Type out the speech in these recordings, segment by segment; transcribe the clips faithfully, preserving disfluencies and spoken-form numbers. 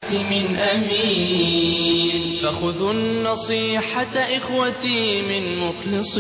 من أمين فخذوا النصيحة إخوتي من مخلص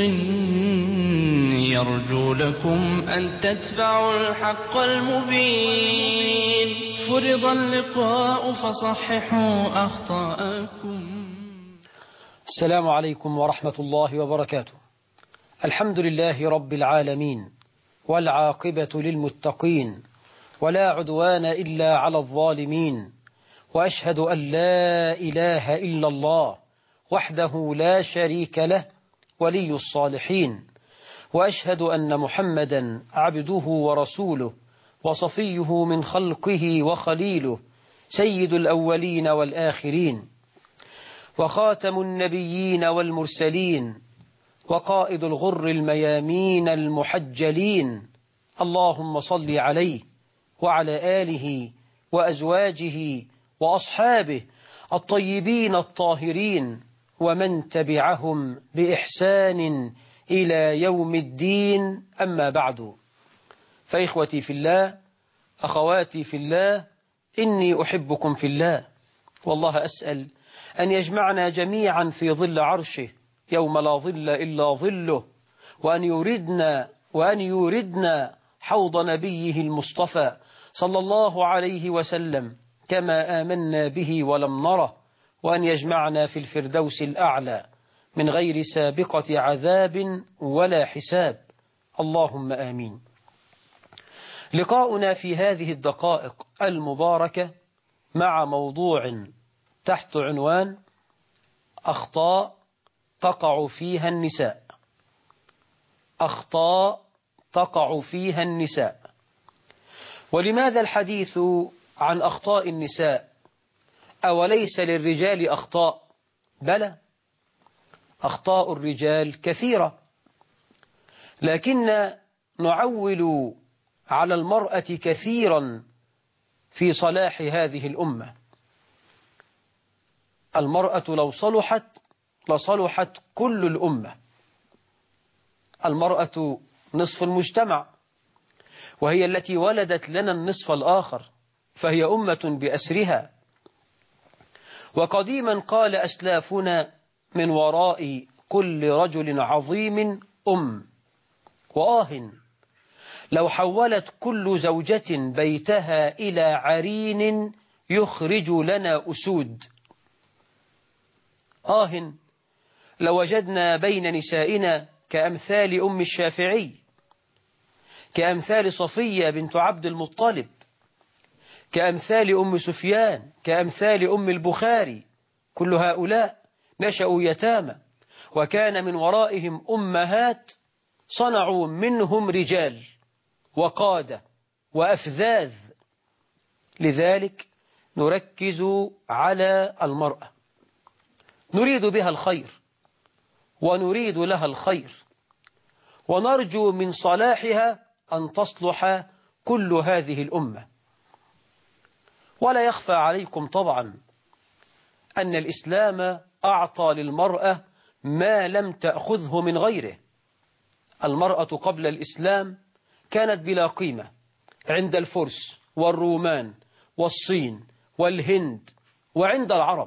يرجو لكم أن تتبعوا الحق المبين. فرض اللقاء فصححوا أخطاءكم. السلام عليكم ورحمة الله وبركاته. الحمد لله رب العالمين، والعاقبة للمتقين، ولا عدوان إلا على الظالمين، وأشهد أن لا إله إلا الله وحده لا شريك له ولي الصالحين، وأشهد أن محمدا عبده ورسوله وصفيه من خلقه وخليله، سيد الأولين والآخرين، وخاتم النبيين والمرسلين، وقائد الغر الميامين المحجلين. اللهم صل عليه وعلى آله وأزواجه وأصحابه الطيبين الطاهرين، ومن تبعهم بإحسان إلى يوم الدين. أما بعد، فإخوتي في الله، أخواتي في الله، إني أحبكم في الله، والله أسأل أن يجمعنا جميعا في ظل عرشه يوم لا ظل إلا ظله، وأن يوردنا وأن يوردنا حوض نبيه المصطفى صلى الله عليه وسلم كما آمنا به ولم نره، وأن يجمعنا في الفردوس الأعلى من غير سابقة عذاب ولا حساب. اللهم آمين. لقاؤنا في هذه الدقائق المباركة مع موضوع تحت عنوان أخطاء تقع فيها النساء. أخطاء تقع فيها النساء. ولماذا الحديث عن أخطاء النساء؟ أوليس للرجال أخطاء؟ بلى، أخطاء الرجال كثيرة، لكن نعول على المرأة كثيرا في صلاح هذه الأمة. المرأة لو صلحت لصلحت كل الأمة. المرأة نصف المجتمع، وهي التي ولدت لنا النصف الآخر، فهي أمة بأسرها. وقديما قال أسلافنا: من وراء كل رجل عظيم أم. وآه لو حولت كل زوجة بيتها إلى عرين يخرج لنا أسود. آه لوجدنا بين نسائنا كأمثال أم الشافعي، كأمثال صفية بنت عبد المطلب، كأمثال أم سفيان، كأمثال أم البخاري. كل هؤلاء نشأوا يتامى، وكان من ورائهم أمهات صنعوا منهم رجال وقادة وأفذاذ. لذلك نركز على المرأة، نريد بها الخير ونريد لها الخير، ونرجو من صلاحها أن تصلح كل هذه الأمة. ولا يخفى عليكم طبعا أن الإسلام أعطى للمرأة ما لم تأخذه من غيره. المرأة قبل الإسلام كانت بلا قيمة عند الفرس والرومان والصين والهند وعند العرب،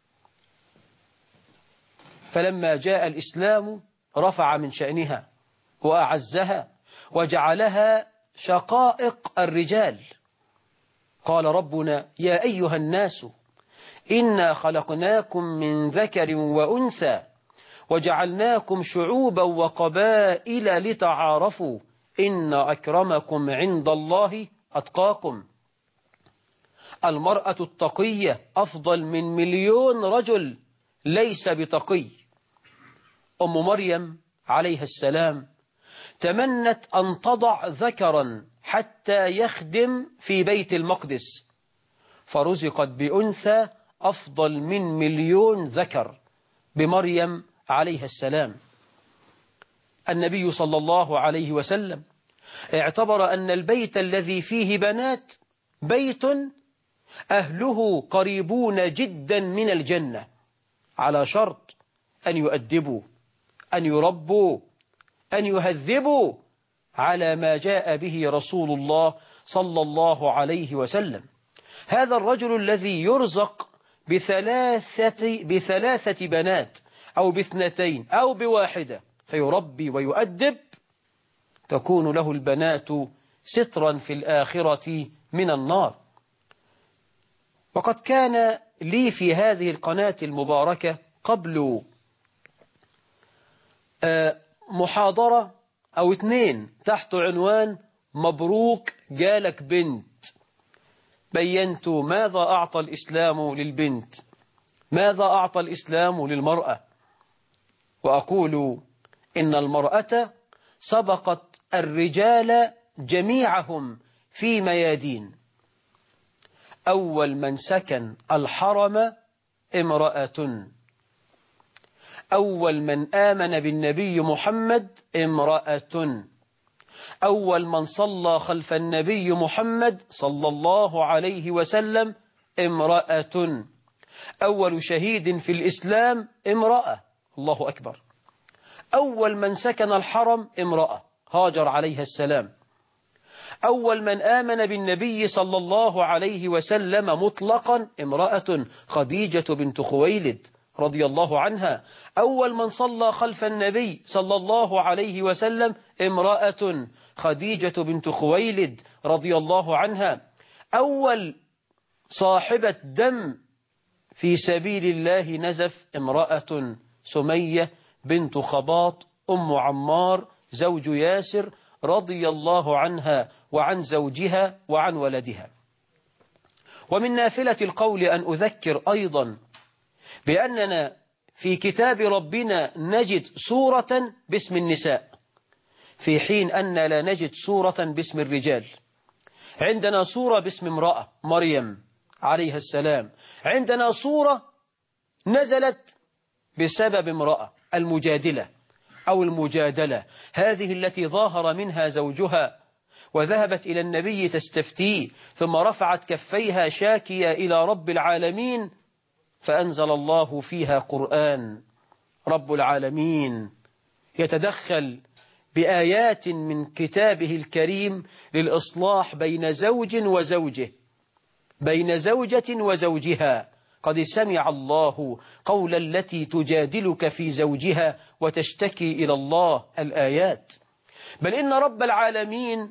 فلما جاء الإسلام رفع من شأنها وأعزها وجعلها شقائق الرجال. قال ربنا: يا أيها الناس إنا خلقناكم من ذكر وأنثى وجعلناكم شعوبا وقبائل لتعارفوا إن أكرمكم عند الله أتقاكم. المرأة التقية أفضل من مليون رجل ليس بتقي. أم مريم عليها السلام تمنت أن تضع ذكرا حتى يخدم في بيت المقدس، فرزقت بأنثى أفضل من مليون ذكر بمريم عليها السلام. النبي صلى الله عليه وسلم اعتبر أن البيت الذي فيه بنات بيت أهله قريبون جدا من الجنة، على شرط أن يؤدبوا، أن يربوا، أن يهذبوا على ما جاء به رسول الله صلى الله عليه وسلم. هذا الرجل الذي يرزق بثلاثة, بثلاثة بنات أو باثنتين أو بواحدة فيربي ويؤدب، تكون له البنات سترا في الآخرة من النار. وقد كان لي في هذه القناة المباركة قبل محاضرة أو اثنين تحت عنوان مبروك جالك بنت. بينت ماذا أعطى الإسلام للبنت، ماذا أعطى الإسلام للمرأة، وأقول إن المرأة سبقت الرجال جميعهم في ميادين. أول من سكن الحرم امرأة، أول من آمن بالنبي محمد امرأة، أول من صلى خلف النبي محمد صلى الله عليه وسلم امرأة، أول شهيد في الإسلام امرأة. الله أكبر. أول من سكن الحرم امرأة هاجر عليها السلام. أول من آمن بالنبي صلى الله عليه وسلم مطلقا امرأة خديجة بنت خويلد رضي الله عنها. أول من صلى خلف النبي صلى الله عليه وسلم امرأة خديجة بنت خويلد رضي الله عنها. أول صاحبة دم في سبيل الله نزف امرأة سمية بنت خباط أم عمار زوج ياسر رضي الله عنها وعن زوجها وعن ولدها. ومن نافلة القول أن أذكر أيضا بأننا في كتاب ربنا نجد سورة باسم النساء في حين أن لا نجد سورة باسم الرجال. عندنا سورة باسم امرأة مريم عليها السلام، عندنا سورة نزلت بسبب امرأة المجادلة أو المجادلة، هذه التي ظاهر منها زوجها وذهبت إلى النبي تستفتيه ثم رفعت كفيها شاكية إلى رب العالمين فأنزل الله فيها قرآن. رب العالمين يتدخل بآيات من كتابه الكريم للإصلاح بين زوج وزوجه، بين زوجة وزوجها. قد سمع الله قول التي تجادلك في زوجها وتشتكي إلى الله الآيات. بل إن رب العالمين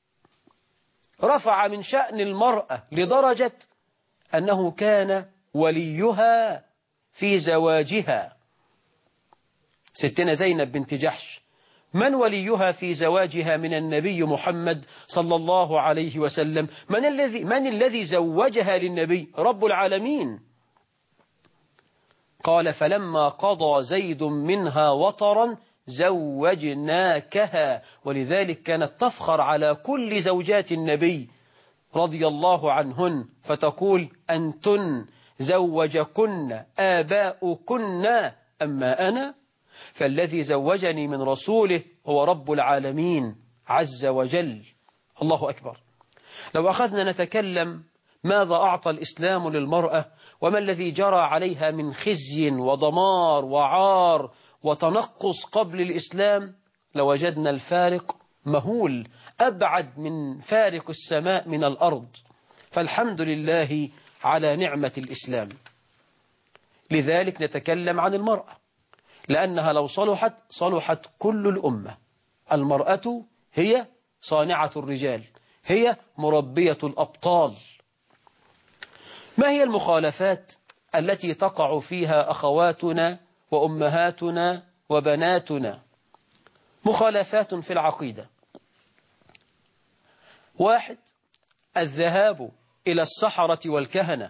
رفع من شأن المرأة لدرجة أنه كان وليها في زواجها. ستنا زينب بنت جحش من وليها في زواجها من النبي محمد صلى الله عليه وسلم؟ من الذي من الذي زوجها للنبي؟ رب العالمين. قال فلما قضى زيد منها وطرا زوجناكها. ولذلك كانت تفخر على كل زوجات النبي رضي الله عنهن فتقول أنتن زوجكن آباؤكن أما أنا فالذي زوجني من رسوله هو رب العالمين عز وجل. الله أكبر. لو أخذنا نتكلم ماذا أعطى الإسلام للمرأة وما الذي جرى عليها من خزي ودمار وعار وتنقص قبل الإسلام لوجدنا الفارق مهول أبعد من فارق السماء من الأرض. فالحمد لله على نعمة الإسلام. لذلك نتكلم عن المرأة لأنها لو صلحت صلحت كل الأمة. المرأة هي صانعة الرجال، هي مربية الأبطال. ما هي المخالفات التي تقع فيها أخواتنا وأمهاتنا وبناتنا؟ مخالفات في العقيدة. واحد، الذهاب إلى السحرة والكهنة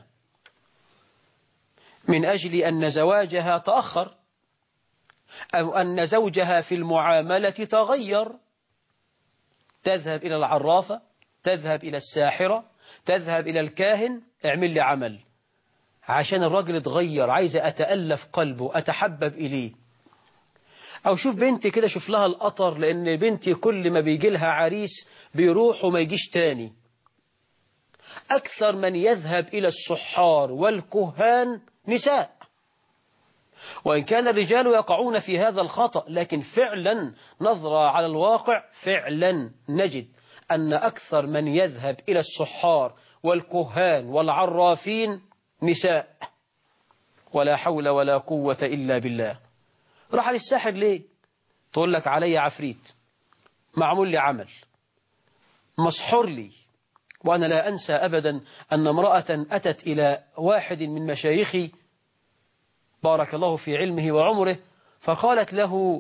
من أجل أن زواجها تأخر أو أن زوجها في المعاملة تغير. تذهب إلى العرافة، تذهب إلى الساحرة، تذهب إلى الكاهن، اعمل لي عمل عشان الراجل اتغير، عايزة أتألف قلبه أتحبب إليه. أو شوف بنتي كده، شوف لها القطر، لأن بنتي كل ما بيجي لها عريس بيروح وما يجيش تاني. أكثر من يذهب إلى السحار والكهان نساء، وإن كان الرجال يقعون في هذا الخطأ، لكن فعلا نظرة على الواقع فعلا نجد أن أكثر من يذهب إلى السحار والكهان والعرافين نساء. ولا حول ولا قوة إلا بالله. راح للساحر ليه؟ تقول لك علي عفريت، معمول لي عمل، مسحور لي. وأنا لا أنسى أبدا أن امرأة أتت إلى واحد من مشايخي بارك الله في علمه وعمره، فقالت له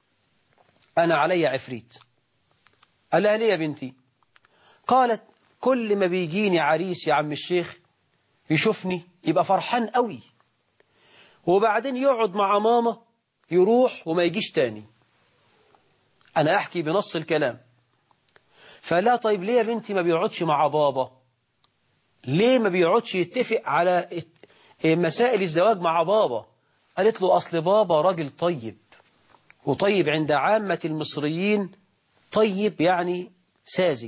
أنا علي عفريت. قال لها ليه يا بنتي؟ قالت كل ما بيجيني عريس يا عم الشيخ يشوفني يبقى فرحان قوي، وبعدين يقعد مع ماما يروح وما يجيش تاني. أنا أحكي بنص الكلام. فلا طيب ليه يا بنتي ما بيقعدش مع بابا؟ ليه ما بيقعدش يتفق على مسائل الزواج مع بابا؟ قالت له أصل بابا راجل طيب، وطيب عند عامة المصريين طيب يعني ساذج.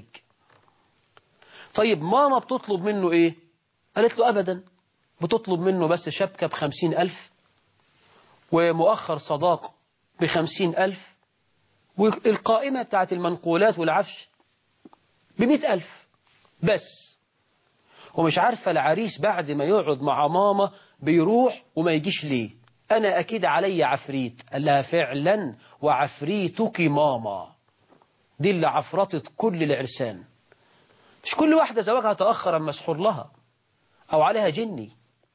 طيب ماما بتطلب منه إيه؟ قالت له أبدا، بتطلب منه بس شبكة بخمسين ألف ومؤخر صداق بخمسين ألف والقائمة بتاعت المنقولات والعفش بمئة ألف بس. ومش عارفة العريس بعد ما يقعد مع ماما بيروح وما يجيش ليه؟ أنا أكيد علي عفريت. قال لها فعلا وعفريتك ماما، دي اللي عفرتت كل العرسان. مش كل واحدة زواجها تأخر مسحور لها أو عليها جني.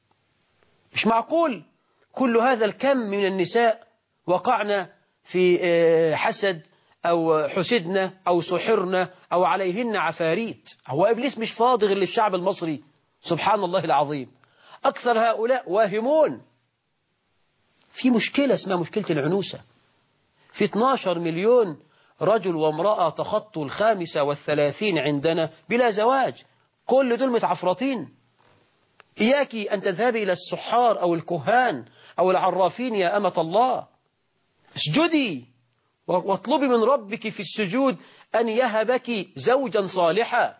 مش معقول كل هذا الكم من النساء وقعنا في حسد أو حسدنا أو سحرنا أو عليهن عفاريت. هو إبليس مش فاضي غير للشعب المصري؟ سبحان الله العظيم. أكثر هؤلاء واهمون. في مشكلة اسمها مشكلة العنوسة. في اثناشر مليون رجل وامرأة تخطوا الخامسة والثلاثين عندنا بلا زواج، كل دول متعفرطين. إياك أن تذهبي إلى السحار أو الكهان أو العرافين يا أمة الله. اسجدي واطلبي من ربك في السجود أن يهبك زوجا صالحا.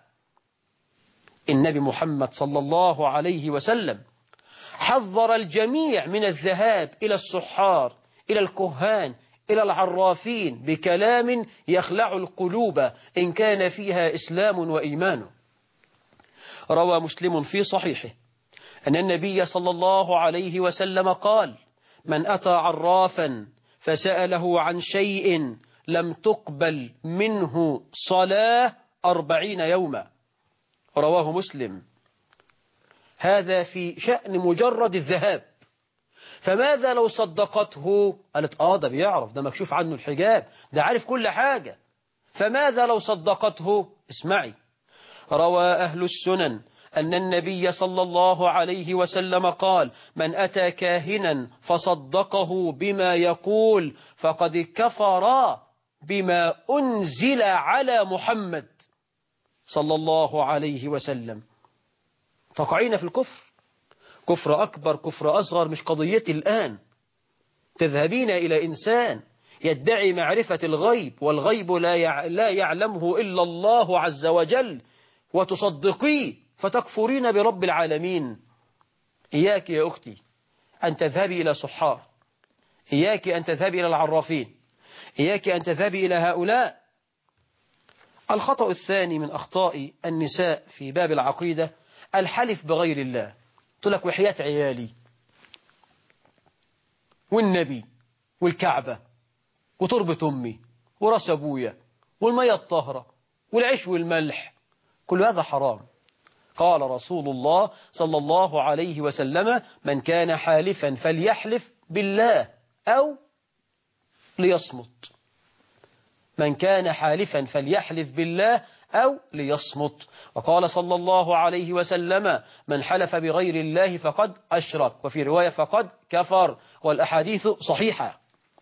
النبي محمد صلى الله عليه وسلم حذر الجميع من الذهاب إلى السحار، إلى الكهان، إلى العرافين بكلام يخلع القلوب إن كان فيها إسلام وإيمان. روى مسلم في صحيحه أن النبي صلى الله عليه وسلم قال: من أتى عرافا فسأله عن شيء لم تقبل منه صلاة أربعين يوما. رواه مسلم. هذا في شأن مجرد الذهاب. فماذا لو صدقته؟ قالت آه ده بيعرف، ده مكشوف عنه الحجاب، ده عارف كل حاجة. فماذا لو صدقته؟ اسمعي. روى أهل السنن أن النبي صلى الله عليه وسلم قال: من أتى كاهنا فصدقه بما يقول فقد كفر بما أنزل على محمد صلى الله عليه وسلم. تقعين في الكفر، كفر أكبر كفر أصغر مش قضيتي الآن. تذهبين إلى إنسان يدعي معرفة الغيب والغيب لا لا يعلمه إلا الله عز وجل وتصدقيه فتكفرين برب العالمين. إياك يا أختي أن تذهبي إلى سحار، إياك أن تذهبي إلى العرافين، إياك أن تذهبي إلى هؤلاء. الخطأ الثاني من أخطاء النساء في باب العقيدة الحلف بغير الله. تقول لك وحياة عيالي والنبي والكعبة وتربة أمي وراس أبويا والمية الطهرة والعيش والملح، كل هذا حرام. قال رسول الله صلى الله عليه وسلم: من كان حالفا فليحلف بالله أو ليصمت. من كان حالفا فليحلف بالله أو ليصمت. وقال صلى الله عليه وسلم: من حلف بغير الله فقد أشرك، وفي رواية فقد كفر، والأحاديث صحيحة.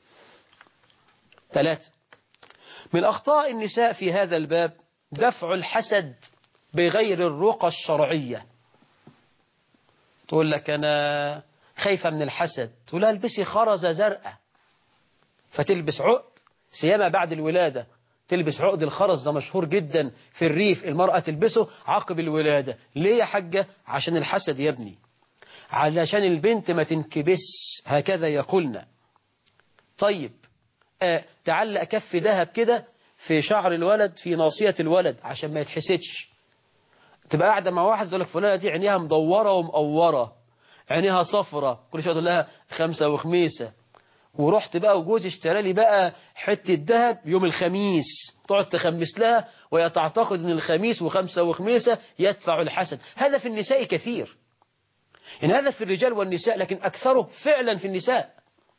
ثلاثة من أخطاء النساء في هذا الباب دفع الحسد بغير الرقى الشرعية. تقول لك أنا خايفة من الحسد، تقول لها البسي خرزة زرقاء فتلبس عقد، سيما بعد الولادة تلبس عقد الخرز، ده مشهور جدا في الريف، المرأة تلبسه عقب الولادة. ليه يا حاجة؟ عشان الحسد يا ابني، علشان البنت ما تنكبس، هكذا يقولنا. طيب آه تعلق كف ذهب كده في شعر الولد في ناصية الولد عشان ما يتحسدش. تبقى قاعدة مع واحد يقول لك فلانة دي عينيها مدورة ومقورة، عينيها صفرة، كل شوية تقول لها خمسة وخميسة. ورحت بقى وجوزي اشترى لي بقى حتة ذهب يوم الخميس، تقعد تخمس لها وهي تعتقد ان الخميس وخمسة وخميسة يدفع الحسن. هذا في النساء كثير، يعني هذا في الرجال والنساء، لكن أكثره فعلا في النساء.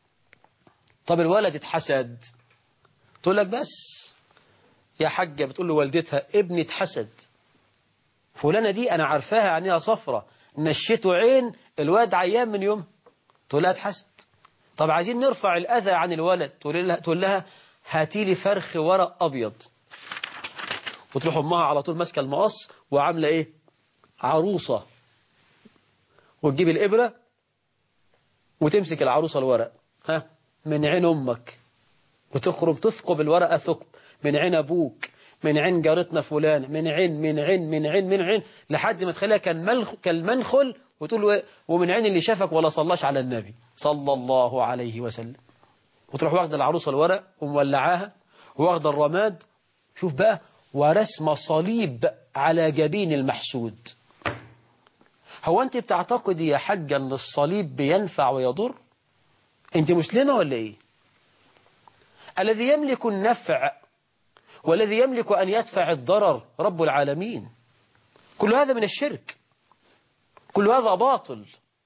طب الولد اتحسد، تقول لك بس يا حاجة، بتقول له والدتها ابني اتحسد، فلانة دي أنا عارفاها عينيها صفرة، نشيته عين الواد عيان من يوم، تقول لها اتحسد. طب عايزين نرفع الأذى عن الولد، تقول لها تقول لها هاتي لي فرخ ورق أبيض، وتروح أمها على طول ماسكة المقص وعاملة إيه، عروسة، وتجيب الإبرة وتمسك العروسة الورق، ها من عين أمك، وتخرج تثقب الورقة ثقب من عين أبوك، من عين جارتنا فلان، من عين من عين من عين من عين لحد ما تخليها كالمنخل، وتقول له ومن عين اللي شافك ولا صلاش على النبي صلى الله عليه وسلم. وتروح واخد العروسة الورق ومولعاها واخد الرماد، شوف بقى، ورسم صليب على جبين المحسود. هو أنت بتعتقدي يا حاجة أن الصليب بينفع ويضر؟ أنت مسلمة ولا إيه؟ الذي يملك النفع والذي يملك أن يدفع الضرر رب العالمين. كل هذا من الشرك، كل هذا باطل.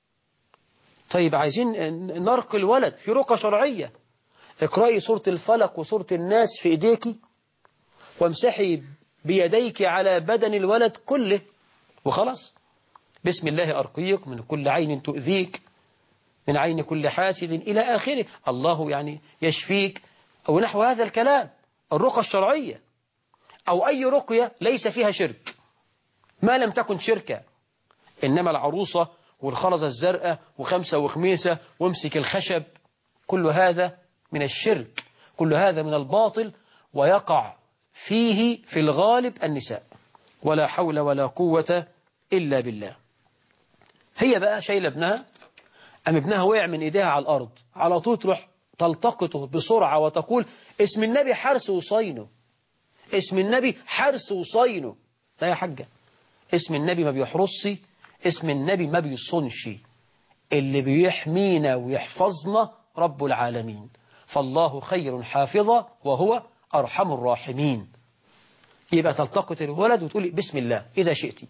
طيب عايزين نرقي الولد في رقى شرعية، اقرأي سورة الفلق وسورة الناس في ايديك، وامسحي بيديك على بدن الولد كله وخلاص. بسم الله أرقيك من كل عين تؤذيك، من عين كل حاسد إلى آخره، الله يعني يشفيك، أو نحو هذا الكلام. الرقى الشرعية أو أي رقية ليس فيها شرك ما لم تكن شركة. إنما العروسة والخرزة الزرقاء وخمسة وخميسة وامسك الخشب، كل هذا من الشرك، كل هذا من الباطل، ويقع فيه في الغالب النساء، ولا حول ولا قوة إلا بالله. هي بقى شايلة ابنها، أم ابنها وقع من إيديها على الأرض، على طول تروح تلتقطه بسرعة وتقول اسم النبي حرس وصينه، اسم النبي حرس وصينه. لا يا حاجة، اسم النبي ما بيحرصي، اسم النبي ما بيصنش، اللي بيحمينا ويحفظنا رب العالمين، فالله خير حافظا وهو أرحم الراحمين. يبقى تلتقط الولد وتقولي بسم الله إذا شئتي.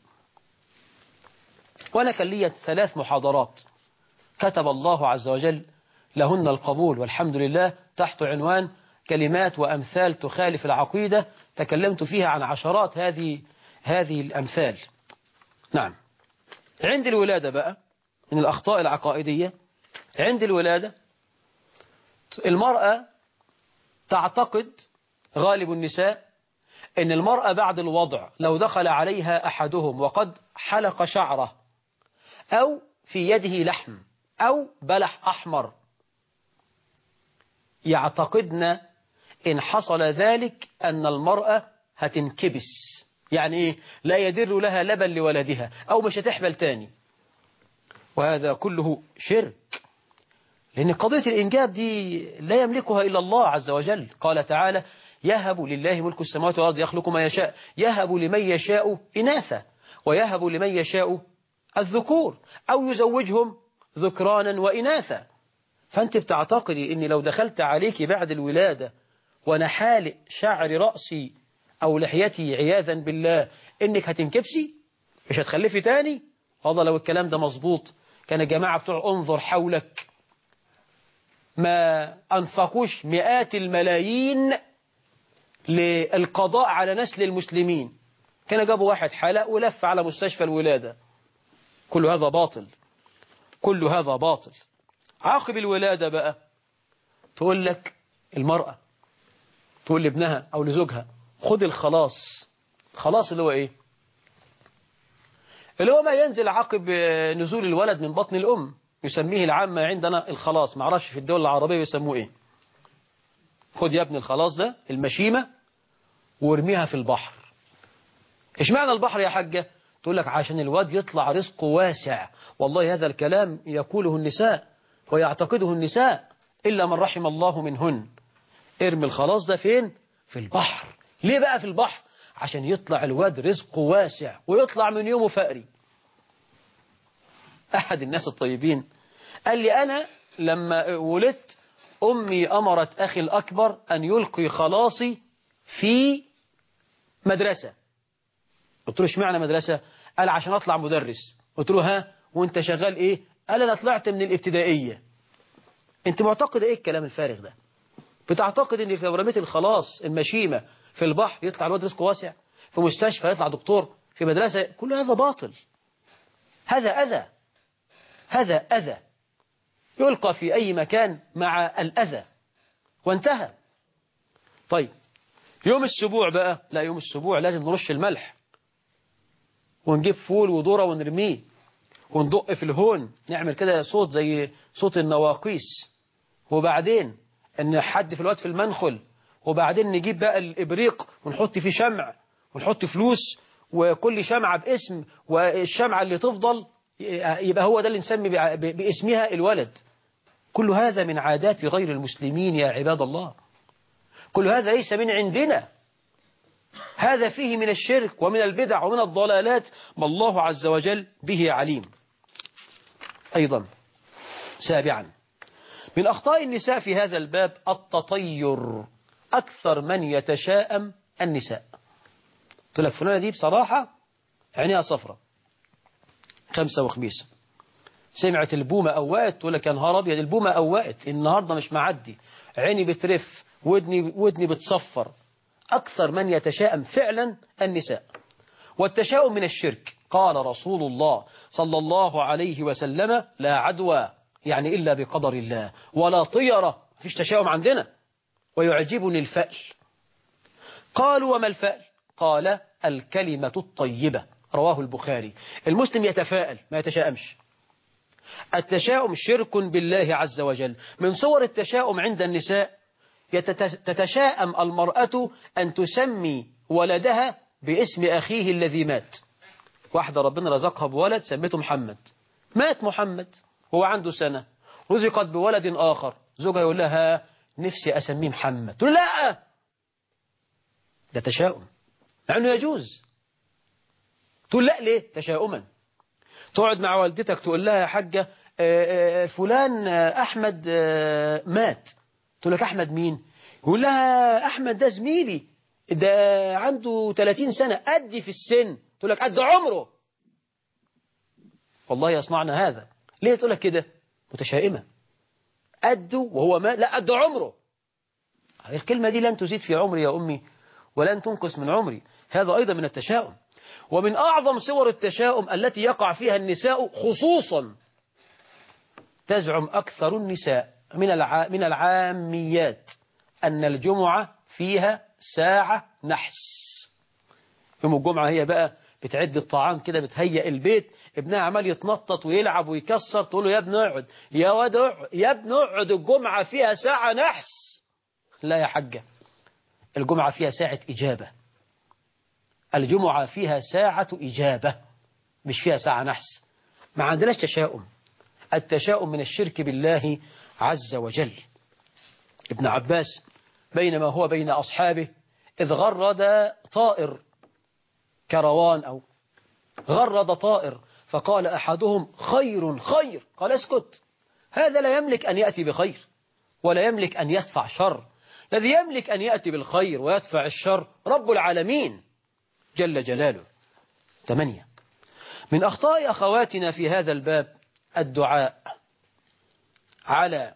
وأنا كان لي ثلاث محاضرات كتب الله عز وجل لهن القبول والحمد لله، تحت عنوان كلمات وأمثال تخالف العقيدة، تكلمت فيها عن عشرات هذه هذه الأمثال. نعم. عند الولادة بقى من الأخطاء العقائدية، عند الولادة المرأة تعتقد، غالب النساء، أن المرأة بعد الوضع لو دخل عليها أحدهم وقد حلق شعره أو في يده لحم أو بلح أحمر، يعتقدن إن حصل ذلك أن المرأة هتنكبس، يعني إيه؟ لا يدر لها لبن لولدها أو مش هتحمل تاني. وهذا كله شرك، لأن قضية الإنجاب دي لا يملكها إلا الله عز وجل. قال تعالى يهب لله ملك السماوات والأرض يخلق ما يشاء، يهب لمن يشاء إناثا ويهب لمن يشاء الذكور أو يزوجهم ذكرانا وإناثا. فأنت بتعتقدي إن لو دخلت عليك بعد الولادة وأنا حالق شعر رأسي أو لحيتي عياذا بالله إنك هتنكبسي مش هتخلفي تاني؟ والله لو الكلام ده مظبوط كان الجماعة بتوع انظر حولك ما أنفقوش مئات الملايين للقضاء على نسل المسلمين، كان جابوا واحد حلق ولف على مستشفى الولادة. كل هذا باطل، كل هذا باطل. عاقب الولادة بقى تقول لك المرأة تقول لابنها أو لزوجها خد الخلاص. خلاص اللي هو إيه؟ اللي هو ما ينزل عقب نزول الولد من بطن الأم، يسميه العامة عندنا الخلاص، ما اعرفش في الدول العربية يسموه إيه. خد يا ابن الخلاص ده المشيمة وارميها في البحر. إيش معنى البحر يا حاجة؟ تقول لك عشان الواد يطلع رزقه واسع. والله هذا الكلام يقوله النساء ويعتقده النساء إلا من رحم الله منهن. ارمي الخلاص ده فين؟ في البحر. ليه بقى في البحر؟ عشان يطلع الواد رزقه واسع ويطلع من يومه فقري. أحد الناس الطيبين قال لي أنا لما ولدت أمي أمرت أخي الأكبر أن يلقي خلاصي في مدرسة. قلت له اشمعنى مدرسة؟ قال عشان أطلع مدرس. قلت له ها وانت شغال ايه؟ قال انا طلعت من الابتدائية. انت معتقد ايه الكلام الفارغ ده؟ بتعتقد ان لو رميت الخلاص المشيمة في البحر يطلع الواد رزقه واسع؟ في مستشفى يطلع دكتور؟ في مدرسة؟ كل هذا باطل. هذا أذى، هذا أذى يلقى في أي مكان مع الأذى وانتهى. طيب يوم السبوع بقى، لا يوم السبوع لازم نرش الملح ونجيب فول وذرة ونرميه وندق في الهون، نعمل كده صوت زي صوت النواقيس، وبعدين ان حد في الوقت في المنخل، وبعدين نجيب بقى الإبريق ونحط فيه شمع ونحط فلوس وكل شمعة باسم، والشمعة اللي تفضل يبقى هو ده اللي نسمي باسمها الولد. كل هذا من عادات غير المسلمين يا عباد الله، كل هذا ليس من عندنا، هذا فيه من الشرك ومن البدع ومن الضلالات ما الله عز وجل به عليم. أيضا سابعا من أخطاء النساء في هذا الباب التطير. أكثر من يتشاءم النساء. تقول لك فلانة دي بصراحة عينيها صفرة خمسة وخميسة، سمعت البومة أوقت تقول لك يا نهار أبيض البومة أوقت النهاردة مش معدي، عيني بترف، ودني, ودني بتصفر. أكثر من يتشاءم فعلا النساء. والتشاؤم من الشرك. قال رسول الله صلى الله عليه وسلم لا عدوى يعني إلا بقدر الله ولا طيرة، فيش تشاؤم عندنا. ويعجبني الفأل. قالوا وما الفأل؟ قال الكلمة الطيبة. رواه البخاري. المسلم يتفاءل ما يتشاءمش. التشاؤم شرك بالله عز وجل. من صور التشاؤم عند النساء تتشاءم المرأة أن تسمي ولدها باسم أخيه الذي مات. واحدة ربنا رزقها بولد سميته محمد، مات محمد هو عنده سنة، رزقت بولد آخر، زوجها يقول لها نفسي أسميه محمد، تقول لا، ده تشاؤم لأنه يجوز. تقول لا ليه؟ تشاؤما. تقعد مع والدتك تقول لها يا حاجة فلان أحمد مات، تقول لك أحمد مين؟ يقول لها أحمد ده زميلي ده عنده ثلاثين سنة قدي في السن، تقول لك قد عمره. والله يصنعنا هذا. ليه تقول لك كده؟ متشائمة. قده وهو ما لا قد عمره. الكلمة دي لن تزيد في عمري يا أمي ولن تنقص من عمري. هذا أيضا من التشاؤم. ومن أعظم صور التشاؤم التي يقع فيها النساء خصوصا، تزعم أكثر النساء من الع... من العاميات أن الجمعة فيها ساعة نحس. يوم الجمعة هي بقى بتعد الطعام كده، بتهيئ البيت، ابنها عمال يتنطط ويلعب ويكسر، تقول له يا ابن اقعد، يا واد يا ابن اقعد، الجمعة فيها ساعة نحس. لا يا حجة، الجمعة فيها ساعة إجابة. الجمعة فيها ساعة إجابة مش فيها ساعة نحس. ما عندناش تشاؤم. التشاؤم من الشرك بالله عز وجل. ابن عباس بينما هو بين أصحابه إذ غرد طائر كروان أو غرد طائر، فقال أحدهم خير خير، قال اسكت، هذا لا يملك أن يأتي بخير ولا يملك أن يدفع شر. الذي يملك أن يأتي بالخير ويدفع الشر رب العالمين جل جلاله. ثمانية من أخطاء أخواتنا في هذا الباب الدعاء على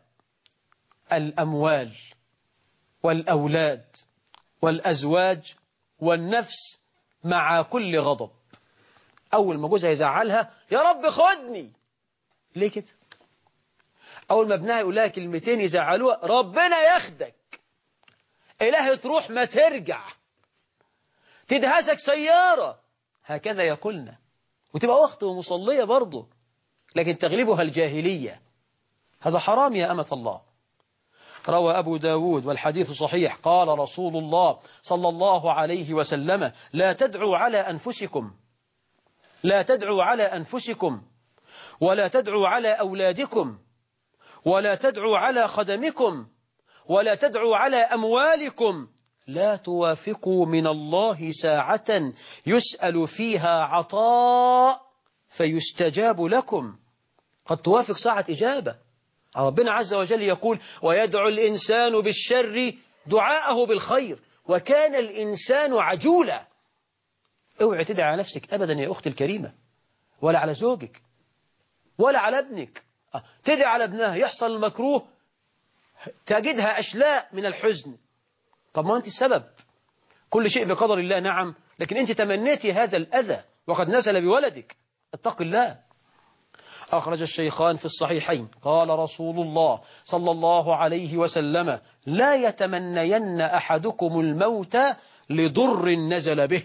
الأموال والأولاد والأزواج والنفس مع كل غضب. أول ما جوزها يزعلها يا رب خدني، ليه كده؟ أول ما ابنها يقول لها كلمتين يزعلوها ربنا ياخدك، إلهي تروح ما ترجع، تدهسك سيارة، هكذا يقولنا. وتبقى أخت ومصلية برضه لكن تغلبها الجاهلية. هذا حرام يا أمة الله. روى أبو داود والحديث صحيح قال رسول الله صلى الله عليه وسلم لا تدعوا على أنفسكم، لا تدعوا على أنفسكم ولا تدعوا على أولادكم ولا تدعوا على خدمكم ولا تدعوا على أموالكم، لا توافقوا من الله ساعة يسأل فيها عطاء فيستجاب لكم. قد توافق ساعة إجابة. ربنا عز وجل يقول ويدعو الإنسان بالشر دعاءه بالخير وكان الإنسان عجولا. اوعي تدعي على نفسك أبدا يا أختي الكريمة، ولا على زوجك ولا على ابنك. تدعي على ابنها يحصل المكروه تجدها أشلاء من الحزن. طب ما أنت السبب، كل شيء بقدر الله نعم، لكن أنت تمنيتي هذا الأذى وقد نزل بولدك. اتق الله. أخرج الشيخان في الصحيحين قال رسول الله صلى الله عليه وسلم لا يتمنين أحدكم الموت لضر نزل به.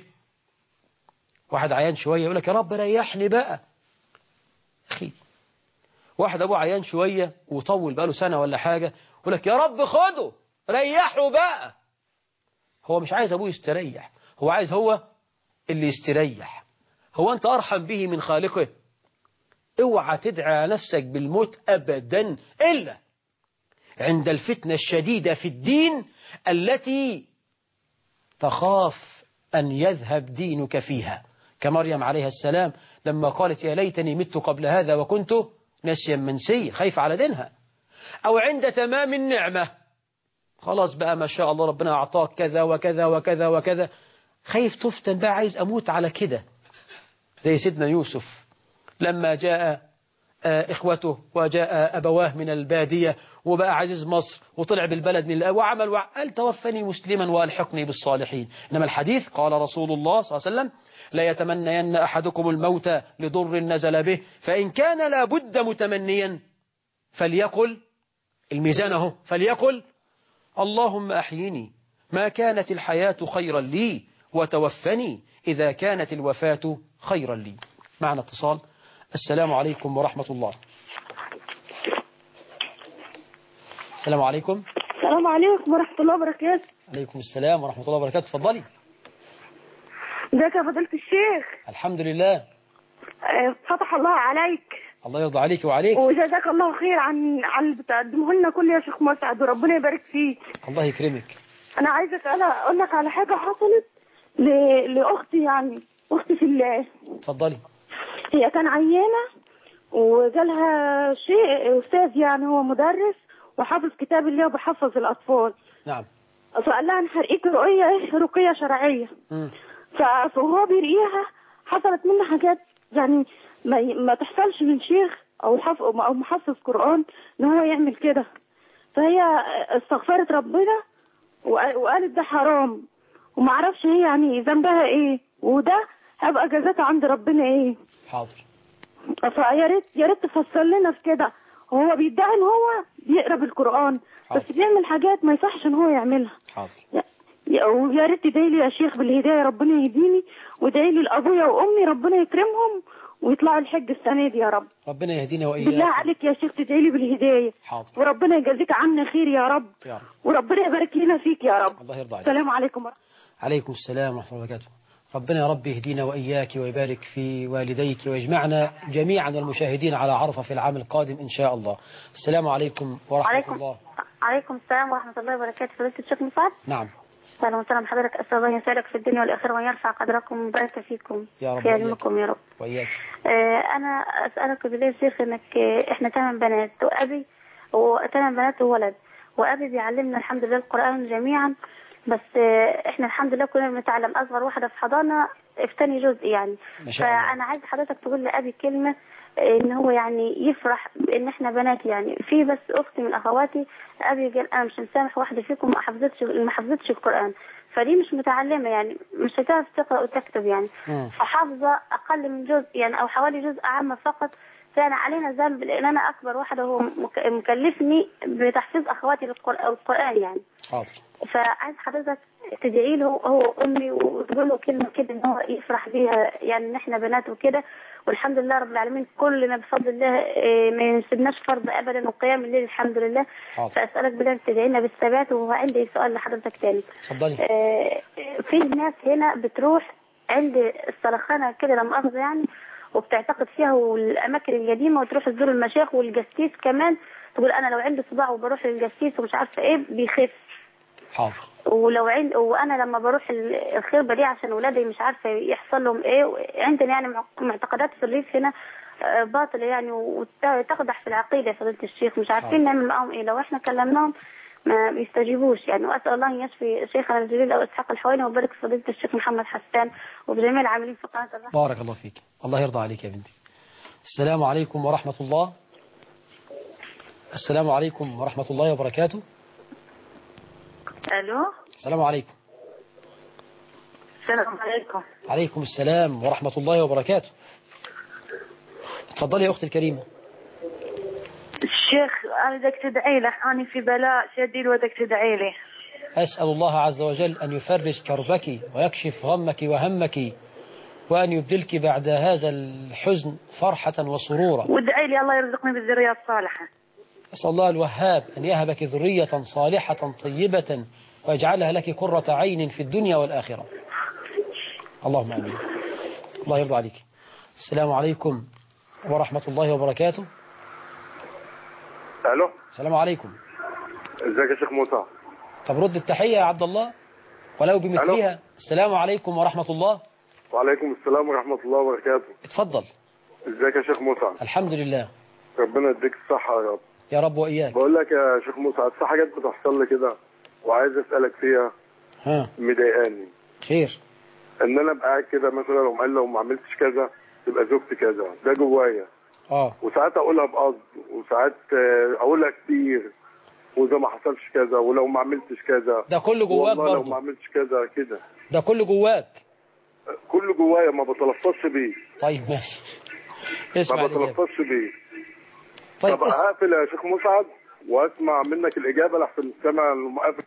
واحد عيان شوية يقول لك يا رب ريحني بقى. أخي واحد أبوه عيان شوية وطول بقاله سنة ولا حاجة يقول لك يا رب خده ريحه بقى. هو مش عايز أبوه يستريح، هو عايز هو اللي يستريح. هو أنت أرحم به من خالقه؟ اوعى تدعي على نفسك بالموت أبدا إلا عند الفتنة الشديدة في الدين التي تخاف أن يذهب دينك فيها، كمريم عليها السلام لما قالت يا ليتني مت قبل هذا وكنت نسيا منسيا، خايف على دينها. أو عند تمام النعمة، خلاص بقى ما شاء الله ربنا أعطاك كذا وكذا وكذا وكذا، خايف تفتن بقى عايز أموت على كده. زي سيدنا يوسف لما جاء إخوته وجاء أبواه من البادية وبقى عزيز مصر وطلع بالبلد من وعمل وقال توفني مسلما وألحقني بالصالحين. إنما الحديث قال رسول الله صلى الله عليه وسلم لا يتمنين أحدكم الموت لضر نزل به فإن كان لابد متمنيا فليقل الميزان اهو فليقل اللهم أحيني ما كانت الحياة خيرا لي وتوفني إذا كانت الوفاة خيرا لي. معنا اتصال. السلام عليكم ورحمة الله. السلام عليكم. السلام عليكم ورحمة الله وبركاته. عليكم السلام ورحمة الله وبركاته. تفضلي. ازيك يا فضيلة الشيخ؟ الحمد لله. فتح الله عليك. الله يرضى عليك وعليك. وجزاك الله خير عن عن اللي بتقدمه لنا كل يا شيخ مسعد وربنا يبارك فيك. الله يكرمك. أنا عايزة أقول لك على حاجة حصلت ل... لأختي، يعني أختي في الله. تفضلي. هي كان عيانة وجالها شيء أستاذ، يعني هو مدرس وحافظ كتاب الله وبحفظ الأطفال. نعم. فقال لها أنا هرقيك رقية رقية شرعية. امم فهو بيرقيها حصلت منها حاجات يعني ما, ما تحصلش من شيخ أو حف... أو محفظ قرآن إن هو يعمل كده. فهي استغفرت ربنا وقالت ده حرام وما عرفش هي يعني ذنبها إيه، وده هبقى جزاته عند ربنا إيه. حاضر. فيا ريت يا ريت تفسر لنا في كده. هو بيدعي ان هو بيقرا بالقران بس بيعمل حاجات ما يصحش ان هو يعملها. حاضر. ويا ريت تدعي لي يا شيخ بالهدايه، ربنا يهديني، وادعي لي لابويا وامي ربنا يكرمهم ويطلعوا الحج السنه دي يا رب. ربنا يهدينا واياك. بالله عليك يا شيخ تدعي لي بالهدايه. حاضر. وربنا يجازيك عنا خير يا رب. يا رب. وربنا يبارك لنا فيك يا رب. الله يرضى عليك. السلام عليكم. عليكم السلام ورحمه الله وبركاته. ربنا يا رب يهدينا وإياك ويبارك في والديك ويجمعنا جميعا والمشاهدين على عرفة في العام القادم إن شاء الله. السلام عليكم ورحمة عليكم. الله. عليكم السلام ورحمة الله وبركاته. فضيلة الشيخ مسعد. نعم. أهلا وسهلا بحضرتك. أسأل الله يسعدك في الدنيا والآخرة ويرفع قدركم ويبارك فيكم يا رب في علمكم يا رب. وإياك. آه أنا أسألك بالله يا شيخ إنك آه إحنا ثمان بنات وأبي وثمان بنات وولد، وأبي بيعلمنا الحمد لله القرآن جميعا، بس احنا الحمد لله كلنا بنتعلم. اصغر واحده في حضانه في ثاني جزء يعني. فانا عايز حضرتك تقول لابي كلمه ان هو يعني يفرح ان احنا بنات. يعني في بس اختي من اخواتي ابي قال انا مش مسامح واحده فيكم ما حفظتش ما حفظتش القران، فدي مش متعلمه يعني مش هتعرف تقرا وتكتب يعني، فحافظه اقل من جزء يعني او حوالي جزء عامه فقط. كان علينا ذنب لان انا اكبر واحده وهو مكلفني بتحفيظ اخواتي للقران يعني. حاضر. فعايز حضرتك تدعي له هو امي وتقول له كلمه كده ان هو يفرح بيها يعني ان احنا بنات وكده، والحمد لله رب العالمين كلنا بفضل الله ما ينسبناش فرض ابدا وقيام الليل الحمد لله. حاضر. فاسالك بالله تدعي لنا بالثبات. وعندي سؤال لحضرتك تاني. اتفضلي. آه في ناس هنا بتروح عند السلخانه كده لما اخذ يعني وبتعتقد فيها والاماكن القديمه وتروح تزور المشايخ والجسيس كمان، تقول انا لو عندي صداع وبروح للجسيس ومش عارفه ايه بيخف. حاضر. ولو عند وانا لما بروح ال- الخربه دي عشان ولادي مش عارفه يحصل لهم ايه، عندنا يعني معق- معتقدات في الريف هنا آه، باطله يعني وتقدح في العقيده يا فضيله الشيخ، مش عارفين حاضر. نعمل معاهم ايه. لو احنا كلمناهم ما بيستجيبوش يعني. واسال الله ان يشفي شيخنا الجليل او اسحاق الحويني ويبارك في فضيله الشيخ محمد حسان وبجميع العاملين في قناه الرحمه. بارك الله فيك، الله يرضى عليك يا بنتي. السلام عليكم ورحمة الله. السلام عليكم ورحمة الله وبركاته. الو، السلام عليكم. السلام عليكم. عليكم السلام ورحمة الله وبركاته. اتفضلي يا أختي الكريمة. الشيخ انا بدك تدعي له، انا في بلاء شديد ودك تدعي لي. أسأل الله عز وجل أن يفرج كربك ويكشف غمك وهمك، وأن يبدلك بعد هذا الحزن فرحة وسرورا. وادعي لي الله يرزقني بالذريه الصالحه. أسأل الله الوهاب أن يهبك ذرية صالحة طيبة ويجعلها لك قرة عين في الدنيا والآخرة. اللهم آمين. الله يرضى عليك. السلام عليكم ورحمة الله وبركاته. الو، السلام عليكم. ازيك يا شيخ موسى؟ طب رد التحية يا عبد الله ولو بمثلها. السلام عليكم ورحمة الله. وعليكم السلام ورحمة الله وبركاته. اتفضل. ازيك يا شيخ موسى؟ الحمد لله. ربنا يديك الصحة يا رب. يا رب وإياك. بقول لك يا شيخ موسى، في حاجات بتحصل لي كده وعايز اسألك فيها، ها، مضايقاني. خير. ان انا ابقى قاعد كده مثلا وقال لو ما عملتش كذا تبقى زوجتي كذا، ده جوايا. اه وساعات اقولها بقصد وساعات آه، اقولها كتير، وإذا ما حصلش كذا ولو ما عملتش كذا. ده كله جواك والله لو برضه. ما عملتش كذا كده. ده كله جواك. كله جوايا ما بتلفظش بيه. طيب ماشي. اسمع ما الإجابة. بتلفظش بيه. طيب طب اس... هقفل يا شيخ مسعد واسمع منك الاجابه لحسن السمع المقابل.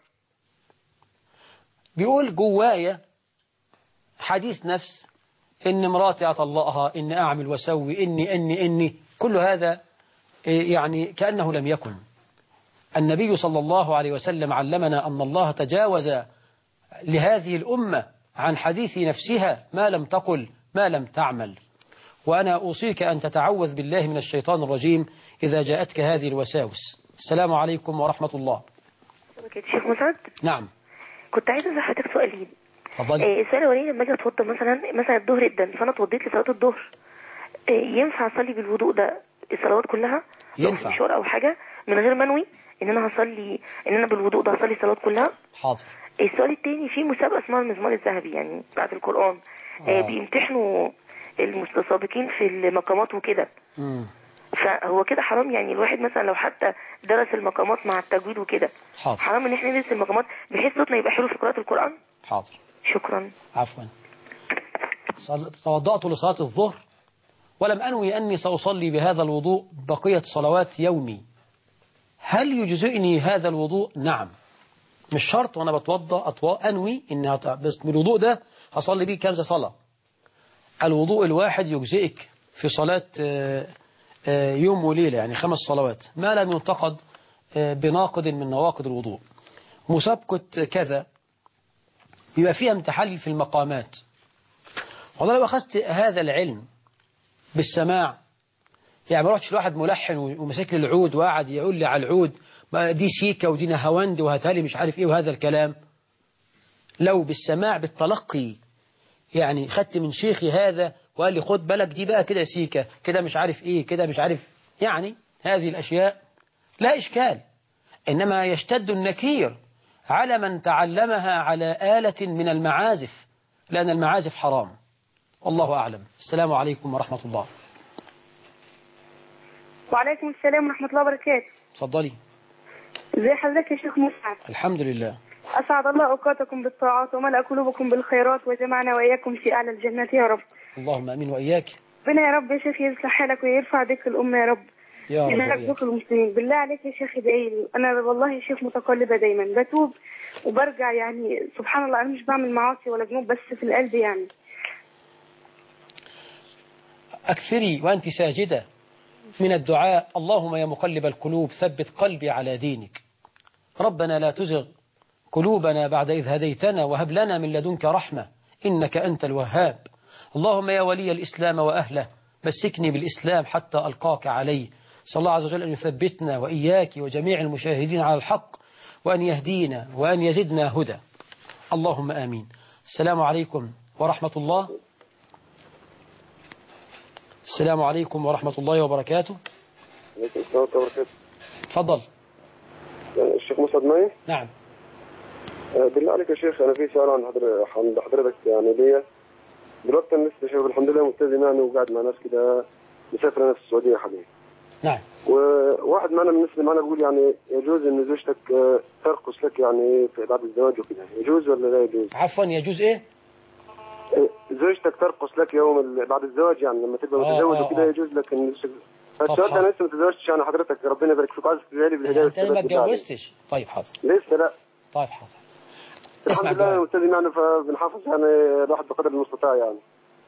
بيقول جوايا حديث نفس، إن مراتي أطلقها، إن أعمل وسوي، إني إني إني كل هذا يعني كأنه لم يكن. النبي صلى الله عليه وسلم علمنا أن الله تجاوز لهذه الأمة عن حديث نفسها ما لم تقل ما لم تعمل. وأنا أوصيك أن تتعوذ بالله من الشيطان الرجيم إذا جاءتك هذه الوساوس. السلام عليكم ورحمة الله. شيخ مسعد، نعم. كنت عايزه اسال حضرتك سؤالين. اتفضلي. إيه السؤال الاولاني، لما اجي اتوضى مثلا مثلا الظهر ادن فانا اتوضيت لصلاه الظهر، إيه ينفع اصلي بالوضوء ده الصلوات كلها؟ لو ينفع. في مشوار او حاجه من غير منوي ان انا هصلي ان انا بالوضوء ده هصلي الصلوات كلها؟ حاضر. السؤال الثاني، في مسابقه اسمها المزمار الذهبي يعني بعد القران، إيه آه. بيمتحنوا المتسابقين في المقامات وكده، مم. فهو كده حرام يعني الواحد مثلا لو حتى درس المقامات مع التجويد وكده، حاضر. حرام ان احنا ندرس المقامات بحيث صوتنا يبقى حلو في قراءة القرآن؟ حاضر. شكرا. عفوا. صل- توضأت لصلاة الظهر ولم أنوي أني سأصلي بهذا الوضوء بقية صلوات يومي. هل يجزئني هذا الوضوء؟ نعم. مش شرط وأنا بتوضأ أتو... أنوي إن هت... بس بالوضوء ده هصلي بيه كذا صلاة. الوضوء الواحد يجزئك في صلاة آه، آه، يوم وليلة، يعني خمس صلوات ما لم ينتقد آه، بناقض من نواقض الوضوء. مسابقة كذا يبقى فيها امتحان في المقامات. والله لو أخذت هذا العلم بالسماع، يعني ما رحتش لواحد ملحن ومسك لي العود وقعد يقول لي على العود دي سيكا ودي نهاوند وهتالي مش عارف ايه وهذا الكلام. لو بالسماع بالتلقي، يعني خدت من شيخي هذا وقال لي خد بالك دي بقى كده سيكا كده مش عارف ايه كده مش عارف، يعني هذه الأشياء لا إشكال. إنما يشتد النكير على من تعلمها على آلة من المعازف، لأن المعازف حرام. والله أعلم. السلام عليكم ورحمة الله. وعليكم السلام ورحمة الله وبركاته. تفضلي. ازي حضرتك يا شيخ مسعد؟ الحمد لله. أسعد الله أوقاتكم بالطاعات وملأ قلوبكم بالخيرات وجمعنا وإياكم في أعلى الجنة يا رب. اللهم أمين وإياك. ربنا يا رب يا شيخ يصلح حالك ويرفع بك الأمة يا رب. يا رب يبارك وإياك. بك المسلمين. بالله عليك يا شيخ ادعي لي، أنا والله يا شيخ متقلبة دايما، بتوب وبرجع يعني سبحان الله، أنا مش بعمل معاصي ولا ذنوب بس في القلب يعني. أكثري وأنت ساجدة من الدعاء، اللهم يا مقلب القلوب ثبت قلبي على دينك. ربنا لا تزغ قلوبنا بعد إذ هديتنا وهب لنا من لدنك رحمة إنك أنت الوهاب. اللهم يا ولي الإسلام وأهله مسكني بالإسلام حتى ألقاك عليه. صلى الله عز وجل أن يثبتنا وإياك وجميع المشاهدين على الحق وأن يهدينا وأن يزدنا هدى، اللهم آمين. السلام عليكم ورحمة الله. السلام عليكم ورحمة الله وبركاته. عليكم السلام ورحمة الله وبركاته. تفضل. الشيخ مسعد معي؟ نعم. بالله عليك يا شيخ، أنا في سؤال عن عند حضرتك يعني ليا. دلوقتي أنا لسه شباب الحمد لله ملتزم يعني، وقاعد مع ناس كده مسافر أنا في السعودية حاليا. نعم. وواحد معنا من المسلم أنا بقول يعني يجوز إن زوجتك ترقص لك يعني في بعد الزواج وكده، يجوز ولا لا يجوز؟ عفوا، يجوز إيه؟ زوجتك ترقص لك يوم بعد الزواج، يعني لما تبقى آه متزوج آه وكده آه. يجوز لك إن السؤال ده أنا لسه ما تزوجتش يعني حضرتك، ربنا يبارك فيك، عايزك تدعي لي بالهداية أنت ما والثبات بالله عليك. اتجوزتش؟ طيب حاضر. لسه لا. طيب حاضر. الحمد اسمع لله الجواب. ملتزم يعني، فبنحافظ يعني الواحد بقدر المستطاع يعني.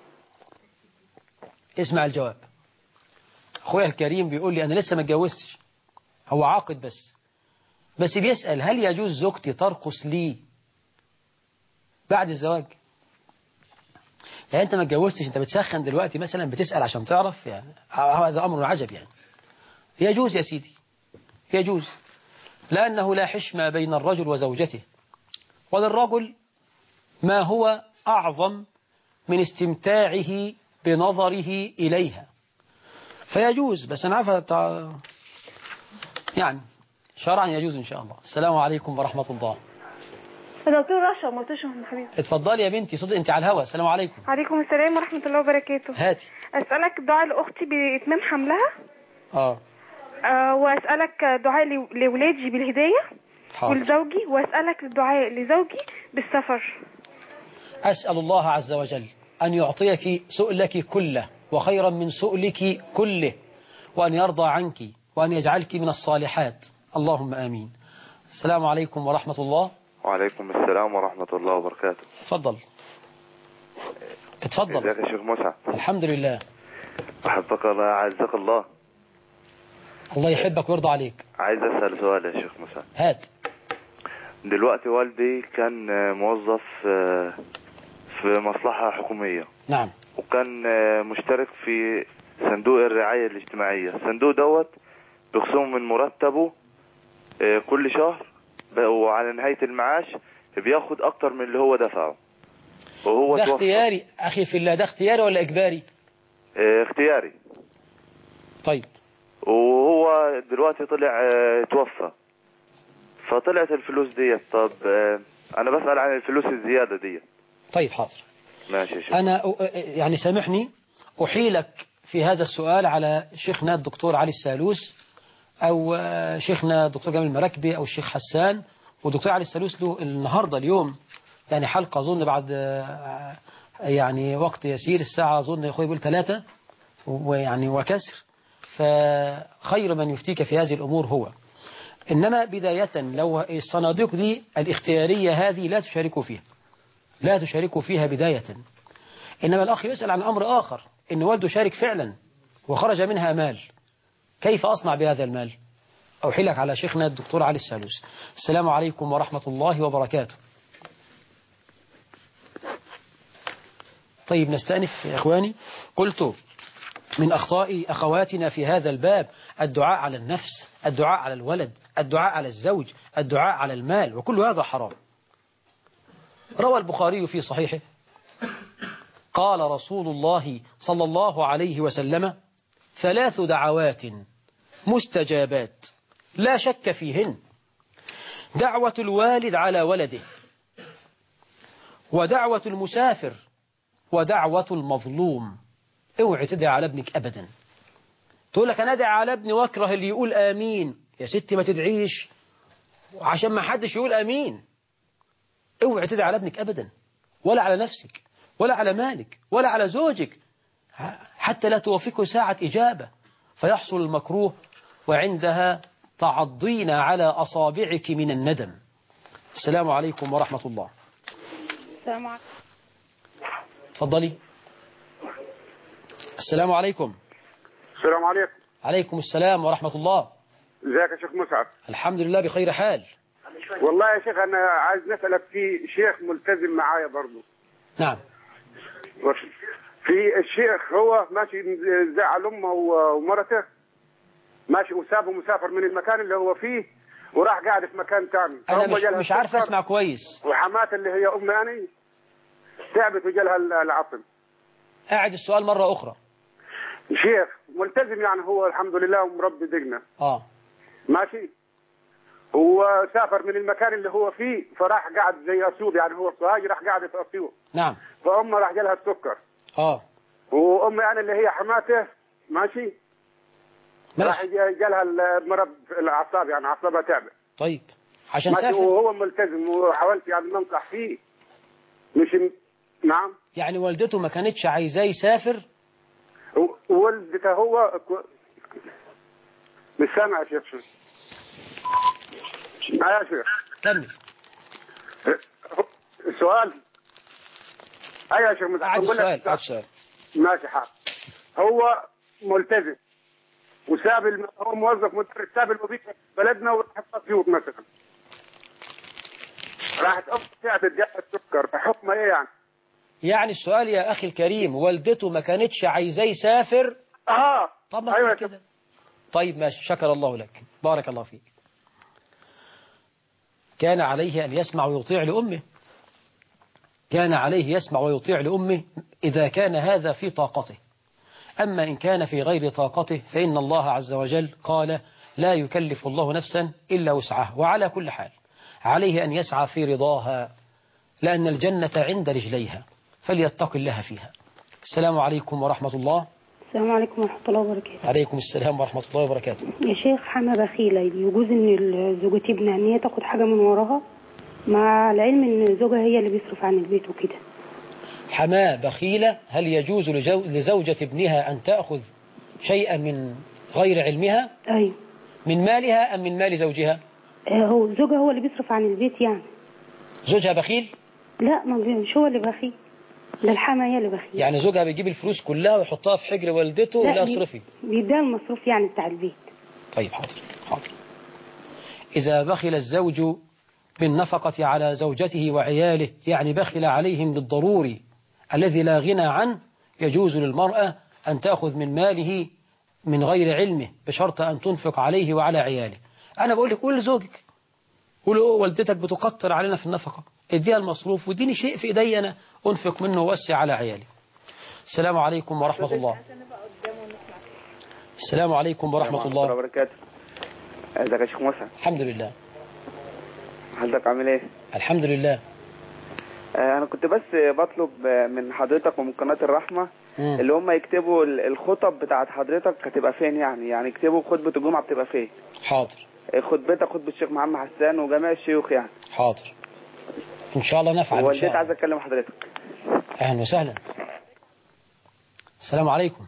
اسمع الجواب. أخويا الكريم بيقول لي أنا لسه ما اتجوزتش، هو عاقد بس بس بيسأل هل يجوز زوجتي ترقص لي بعد الزواج؟ يعني أنت ما اتجوزتش، أنت بتسخن دلوقتي مثلا، بتسأل عشان تعرف، يعني هذا أمر عجب يعني. يجوز يا سيدي، يجوز، لأنه لا حشمة بين الرجل وزوجته، وللرجل ما هو أعظم من استمتاعه بنظره إليها، فيجوز. بس أنا عارفة تع... يعني شرعا يجوز إن شاء الله. السلام عليكم ورحمة الله. دكتور رشا ما تشرح حبيبي. اتفضلي يا بنتي، صوتي انت على الهوا. السلام عليكم. عليكم السلام ورحمة الله وبركاته. هاتي. أسألك دعاء لأختي بإتمام حملها. اه, آه وأسألك دعاء لولادي بالهداية. حاضر. ولزوجي، وأسألك دعاء لزوجي بالسفر. أسأل الله عز وجل أن يعطيك سؤلك كله وخيرا من سؤلك كله، وأن يرضى عنك وأن يجعلك من الصالحات، اللهم آمين. السلام عليكم ورحمة الله. وعليكم السلام ورحمة الله وبركاته. تفضل. اتفضل. ازيك يا شيخ مسعد؟ الحمد لله. أحبك الله، أعزك الله. الله يحبك ويرضى عليك. عايز أسأل سؤال يا شيخ مسعد. هات. دلوقتي والدي كان موظف في مصلحة حكومية. نعم. وكان مشترك في صندوق الرعاية الاجتماعية. الصندوق دوت بيخصم من مرتبه كل شهر، وعلى نهاية المعاش بياخد أكتر من اللي هو دفعه. وهو ده توفى. اختياري أخي في الله، ده اختياري ولا إجباري؟ اه اختياري. طيب. وهو دلوقتي طلع اه توفى، فطلعت الفلوس ديت. طب اه أنا بسأل عن الفلوس الزيادة ديت. طيب حاضر. ماشي يا شيخ. أنا يعني سامحني أحيلك في هذا السؤال على شيخنا الدكتور علي السالوس، أو شيخنا الدكتور جمال المراكبي، أو الشيخ حسان. ودكتور علي السالوس له النهاردة اليوم يعني حلقة أظن بعد يعني وقت يسير، الساعة أظن يا أخوي يقول ثلاثة ويعني وكسر، فخير من يفتيك في هذه الأمور هو. إنما بداية لو الصناديق دي الاختيارية هذه لا تشاركوا فيها، لا تشاركوا فيها بداية. إنما الأخ يسأل عن أمر آخر، إن والده شارك فعلا وخرج منها مال، كيف أصنع بهذا المال؟ أوحيلك على شيخنا الدكتور علي السالوس. السلام عليكم ورحمة الله وبركاته. طيب نستأنف يا إخواني. قلت من أخطاء أخواتنا في هذا الباب الدعاء على النفس، الدعاء على الولد، الدعاء على الزوج، الدعاء على المال، وكل هذا حرام. روى البخاري في صحيحه قال رسول الله صلى الله عليه وسلم: ثلاث دعوات مستجابات لا شك فيهن: دعوة الوالد على ولده، ودعوة المسافر، ودعوة المظلوم. اوعي تدعي على ابنك أبدا. تقول لك أنا أدعي على ابني واكره اللي يقول آمين. يا ستي ما تدعيش عشان ما حدش يقول آمين. اوعي تدعي على ابنك أبدا، ولا على نفسك، ولا على مالك، ولا على زوجك، حتى لا توفقه ساعة إجابة فيحصل المكروه، وعندها تعضين على أصابعك من الندم. السلام عليكم ورحمة الله. السلام عليكم. تفضلي. السلام عليكم. السلام عليكم. عليكم السلام ورحمة الله. ازيك يا شيخ مسعد؟ الحمد لله بخير حال. والله يا شيخ أنا عايز نسألك في شيخ ملتزم معايا برضه. نعم. في الشيخ هو ماشي زعل أمه ومرته، ماشي وسابه مسافر من المكان اللي هو فيه، وراح قاعد في مكان ثاني. انا مش, مش عارف اسمع كويس. وحماتي اللي هي امي يعني تعبت وجالها العصب. اعد السؤال مرة اخرى. شيخ ملتزم يعني هو الحمد لله ومربي دقنا. اه ماشي. هو سافر من المكان اللي هو فيه فراح قاعد زي اسيوط يعني هو صهاجي راح قاعد في اسيوط. نعم. فامه راح جالها السكر. اه وامي يعني اللي هي حماته ماشي. ماشي. راح جالها المرض الاعصاب يعني اعصابها تعبت. طيب عشان ماشي. سافر. وهو ملتزم وحاولت يعني ننصح فيه مش م... نعم. يعني والدته ما كانتش عايزاه يسافر. والدته هو مش سامع يا شيخ. شو معايا يا شيخ؟ كمل. السؤال. ايوه يا شيخ. عاد السؤال. عاد السؤال. ماشي حاضر. هو ملتزم وساب الم... هو موظف مدرس ساب الوظيفه في بلدنا وراح اسيوط مثلا. راحت ام تعبت جات السكر فحكمه ايه يعني؟ يعني السؤال يا اخي الكريم والدته ما كانتش عايزاه يسافر. اه طب ما ايوه كده. طيب ماشي شكر الله لك بارك الله فيك. كان عليه أن يسمع ويطيع لأمه. كان عليه يسمع ويطيع لأمه إذا كان هذا في طاقته. أما إن كان في غير طاقته فإن الله عز وجل قال لا يكلف الله نفسا إلا وسعها. وعلى كل حال عليه أن يسعى في رضاها لأن الجنة عند رجليها فليتق الله فيها. السلام عليكم ورحمة الله. السلام عليكم ورحمة الله وبركاته. عليكم السلام ورحمة الله وبركاته. يا شيخ حما بخيلة يجوز ان زوجتي ابنها ان هي تاخد حاجة من وراها مع العلم ان زوجها هي اللي بيصرف عن البيت وكده. حما بخيلة هل يجوز لجو... لزوجة ابنها أن تأخذ شيئا من غير علمها؟ أيوة. من مالها أم من مال زوجها؟ آه هو زوجها هو اللي بيصرف عن البيت يعني. زوجها بخيل؟ لا مش هو اللي بخيل ده الحما هي اللي بخيل. يعني زوجها بيجيب الفلوس كلها ويحطها في حجر والدته ولا اصرفي؟ بيديها المصروف يعني بتاع البيت. طيب حاضر حاضر. إذا بخل الزوج بالنفقة على زوجته وعياله يعني بخل عليهم بالضروري الذي لا غنى عنه يجوز للمرأة أن تأخذ من ماله من غير علمه بشرط أن تنفق عليه وعلى عياله. أنا بقول لك قول لزوجك قول له والدتك بتقطر علينا في النفقة اديها المصروف واديني شيء في ايدي انا انفق منه ووسع على عيالي. السلام عليكم ورحمة الله. السلام عليكم ورحمة الله وبركاته. ازيك يا شيخ موسى؟ الحمد لله. حضرتك عامل ايه؟ الحمد لله. آه انا كنت بس بطلب من حضرتك ومن قناة الرحمة مم. اللي هم يكتبوا الخطب بتاعت حضرتك هتبقى فين يعني يعني يكتبوا خطبة الجمعة بتبقى فين. حاضر. خطبتك خطبة الشيخ محمد حسان وجميع الشيوخ يعني. حاضر ان شاء الله نفعل. والدتي عايز اتكلم حضرتك. اهلا وسهلا. السلام عليكم.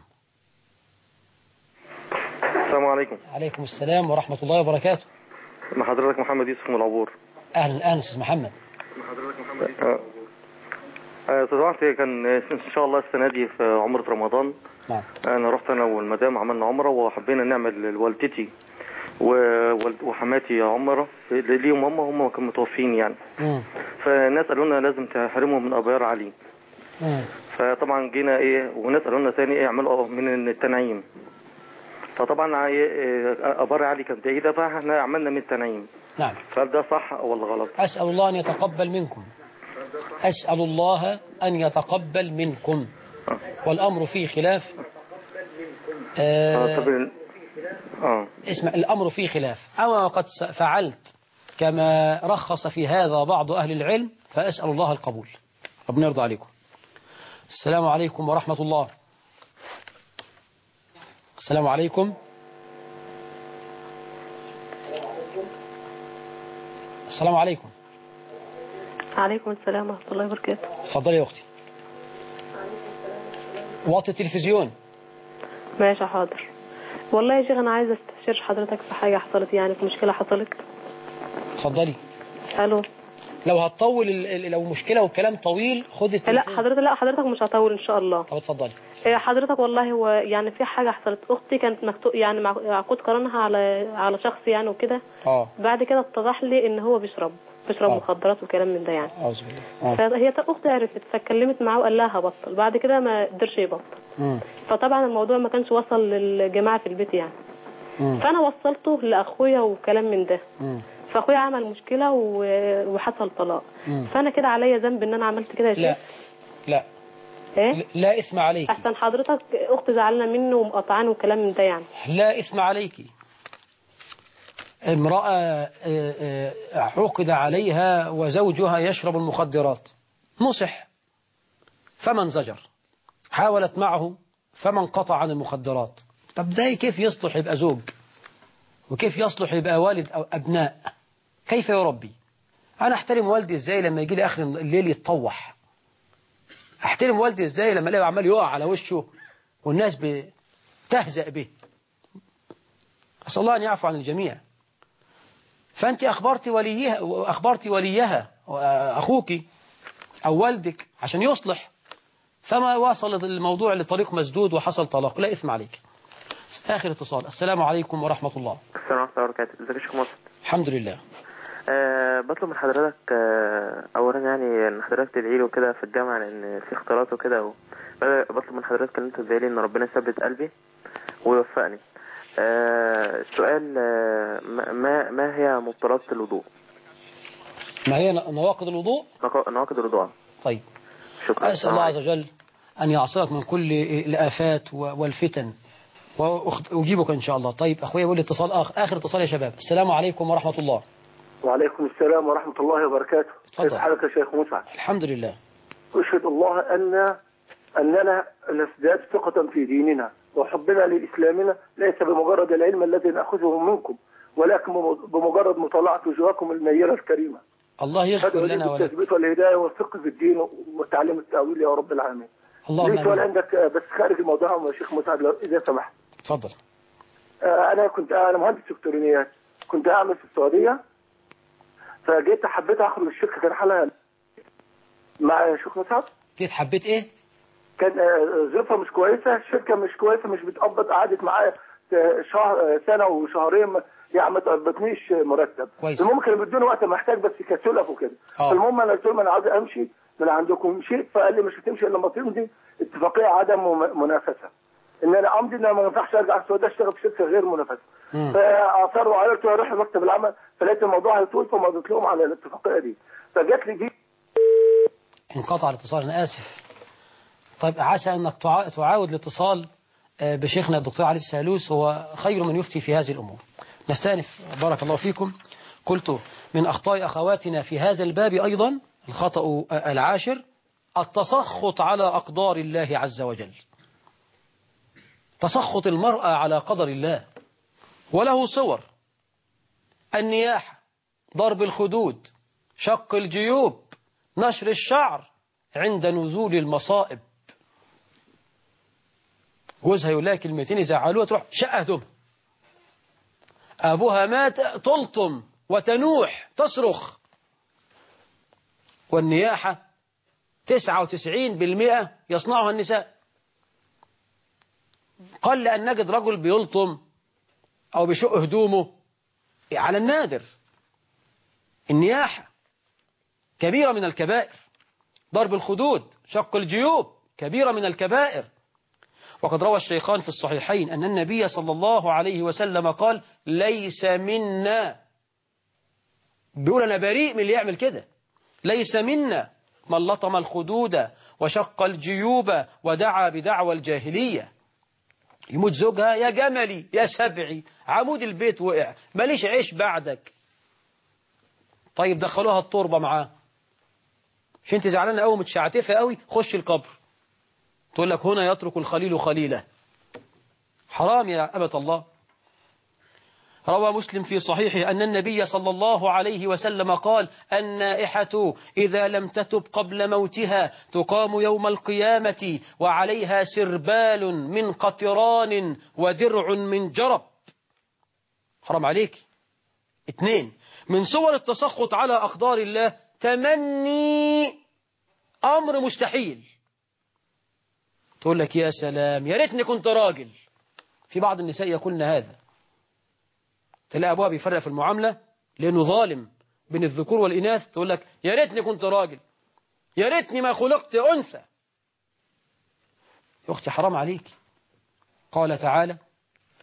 السلام عليكم. عليكم السلام ورحمة الله وبركاته. مع حضرتك محمد يوسف من العبور. اهلا اهلا استاذ محمد. مع حضرتك محمد يوسف من العبور. استاذ كان ان شاء الله السنه دي في عمره رمضان. نعم. انا رحت انا والمدام عملنا عمره وحبينا نعمل لوالدتي وحماتي عمره ليهم هم هم كانوا متوفين يعني. مم. فالناس قالوا لنا لازم تحرمهم من ابيار علي. مم. فطبعا جينا ايه وناس قالوا لنا ثاني ايه اعملوا من التنعيم. فطبعا ابار علي كانت بعيده فاحنا عملنا من التنعيم. نعم. فهل ده صح ولا غلط؟ اسال الله ان يتقبل منكم. اسال الله ان يتقبل منكم. والامر فيه خلاف. آه طب اه اسمع الامر فيه خلاف اما قد فعلت كما رخص في هذا بعض اهل العلم فاسال الله القبول. ربنا يرضى عليكم. السلام عليكم ورحمة الله. السلام عليكم. السلام عليكم. عليكم السلام ورحمة الله وبركاته. اتفضلي يا أختي. وطي التلفزيون. ماشي حاضر. والله يا شيخ أنا عايزة استشير حضرتك في حاجة حصلت يعني في مشكلة حصلت. اتفضلي. ألو. لو هتطول لو مشكلة والكلام طويل خذي التليفون. لا حضرتك لا حضرتك مش هطول إن شاء الله. طب اتفضلي. حضرتك والله هو يعني في حاجة حصلت. أختي كانت مكتوب يعني معقود قرانها على على شخص يعني وكده. اه. بعد كده اتضح لي إن هو بيشرب بيشرب آه. مخدرات وكلام من ده يعني. أعوذ بالله. فهي أختي عرفت فاتكلمت معاه وقال لها هبطل. بعد كده ما قدرش يبطل. امم. فطبعا الموضوع ما كانش وصل للجماعة في البيت يعني. مم. فانا وصلته لاخويا وكلام من ده. مم. فاخويا عمل مشكله و- وحصل طلاق. مم. فانا كده عليا ذنب ان انا عملت كده يا لا شيخ؟ لا ايه؟ لا إثم عليك. احسن حضرتك اخت زعلانه منه ومقاطعانه وكلام من ده يعني. لا إثم عليك. امرأة آه، آه، عقد عليها وزوجها يشرب المخدرات، نصح فمن زجر، حاولت معه فمن قطع عن المخدرات. طب ده كيف يصلح يبقى زوج؟ وكيف يصلح يبقى والد أو أبناء؟ كيف يربي؟ أنا أحترم والدي إزاي لما يجي لي آخر الليل يتطوح؟ أحترم والدي إزاي لما الاقيه عمال يقع على وشه والناس بتهزأ به؟ أسأل الله أن يعفو عن الجميع. فأنت أخبرت وليها وأخبرت وليها أخوك أو والدك عشان يصلح، فما وصل الموضوع لطريق مسدود وحصل طلاق، لا إثم عليك. آخر اتصال. السلام عليكم ورحمة الله. السلام عليكم ورحمة الله وبركاته. ازيك يا شيخ مصر؟ الحمد لله. أه بطلب من حضرتك أه أولا يعني إن حضرتك تدعي له كده في الجامعة لأن في اختلاط وكده و... بطلب من حضرتك إن أنت تدعي لي إن ربنا يثبت قلبي ويوفقني. أه السؤال أه ما ما هي مبطلات الوضوء؟ ما هي نواقض الوضوء؟ نواقض الوضوء. طيب. شكرا. أسأل الله عز وجل أن يعصرك من كل الآفات والفتن وأجيبك إن شاء الله. طيب أخويا يقول لي اتصال آخر آخر اتصال يا شباب. السلام عليكم ورحمة الله. وعليكم السلام ورحمة الله وبركاته. كيف حالك يا شيخ مسعد؟ الحمد لله. أشهد الله أن أننا نزداد ثقة في ديننا وحبنا لإسلامنا ليس بمجرد العلم الذي نأخذه منكم ولكن بمجرد مطالعة وجوهكم المنيرة الكريمة. الله يغفر لنا ولك. التثبيت والهداية والفقه في الدين وتعليم التأويل يا رب العالمين. اللهم ليه سؤال عندك بس خارج الموضوع يا شيخ مسعد إذا سمحت. تفضل. أنا كنت أنا مهندس إلكترونيات، كنت أعمل في السعودية، فجيت حبيت أخرج الشركة كان حالها مع شيخ مسعد. جيت حبيت إيه؟ كان ظروفها مش كويسة، الشركة مش كويسة، مش بتقبض، قعدت معايا شهر سنة وشهرين يعني ما تقبضنيش مرتب. كويس. المهم كانوا بيدوني وقت محتاج بس كسلف وكده. المهم أنا قلت لهم أنا عايز أمشي من عندكم، مشيت فقال لي مش هتمشي إلا لما تمضي اتفاقية عدم منافسة. ان انا امضي ان انا ما ينفعش ارجع السعوديه اشتغل في شركه غير منافسه. فاصروا على قلت اروح مكتب العمل، فلقيت الموضوع هيطول فمضيت لهم على الاتفاقيه دي. فجات لي دي انقطع الاتصال، انا اسف. طيب عسى انك تعاود الاتصال بشيخنا الدكتور علي السالوس، هو خير من يفتي في هذه الامور. نستأنف. بارك الله فيكم. قلت من اخطاء اخواتنا في هذا الباب ايضا الخطأ العاشر التسخط على اقدار الله عز وجل. تسخط المرأة على قدر الله، وله صور: النياحة، ضرب الخدود، شق الجيوب، نشر الشعر عند نزول المصائب. جوزها يقول لها كلمتين يزعلوها تروح شقة هدومها. أبوها مات تلطم وتنوح تصرخ. والنياحة تسعة وتسعين بالمئة يصنعها النساء. قل أن نجد رجل بيلطم أو بيشق هدومه، على النادر. النياحة كبيرة من الكبائر، ضرب الخدود، شق الجيوب كبيرة من الكبائر. وقد روى الشيخان في الصحيحين أن النبي صلى الله عليه وسلم قال: ليس منا، بيقول أنا بريء من اللي يعمل كده، ليس منا من لطم الخدود وشق الجيوب ودعا بدعوى الجاهلية. يموت زوجها: يا جملي يا سبعي، عمود البيت وقع، ماليش عيش بعدك. طيب دخلوها التربة معاه، مش انت زعلانة قوي متشعتفة قوي، خش القبر. تقول لك هنا يترك الخليل خليله. حرام يا أبت الله. روى مسلم في صحيحه أن النبي صلى الله عليه وسلم قال: النائحة إذا لم تتب قبل موتها تقام يوم القيامة وعليها سربال من قطران ودرع من جرب. حرام عليك. اثنين، من صور التسخط على أقدار الله تمني أمر مستحيل. تقول لك يا سلام يا ريتني كنت راجل. في بعض النساء يقولن هذا، تلاقي أبوها بيفرق في المعاملة لأنه ظالم بين الذكور والإناث، تقول لك يا ريتني كنت راجل، يا ريتني ما خلقت أنثى. يا أختي حرام عليك. قال تعالى: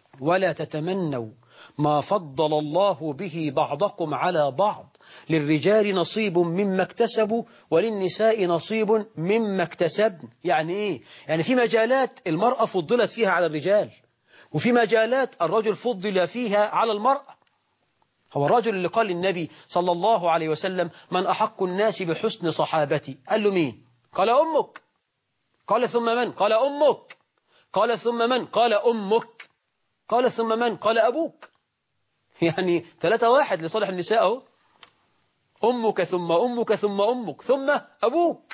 ولا تتمنوا ما فضل الله به بعضكم على بعض للرجال نصيب مما اكتسبوا وللنساء نصيب مما اكتسبن. يعني إيه؟ يعني في مجالات المرأة فضلت فيها على الرجال، وفي مجالات الرجل فضل فيها على المرأة. هو الرجل اللي قال للنبي صلى الله عليه وسلم من أحق الناس بحسن صحابتي، قال له مين؟ قال أمك. قال ثم من؟ قال أمك. قال ثم من؟ قال أمك. قال ثم من؟ قال أبوك. يعني ثلاثة واحد لصالح النساء أهو. أمك ثم أمك ثم أمك ثم أبوك.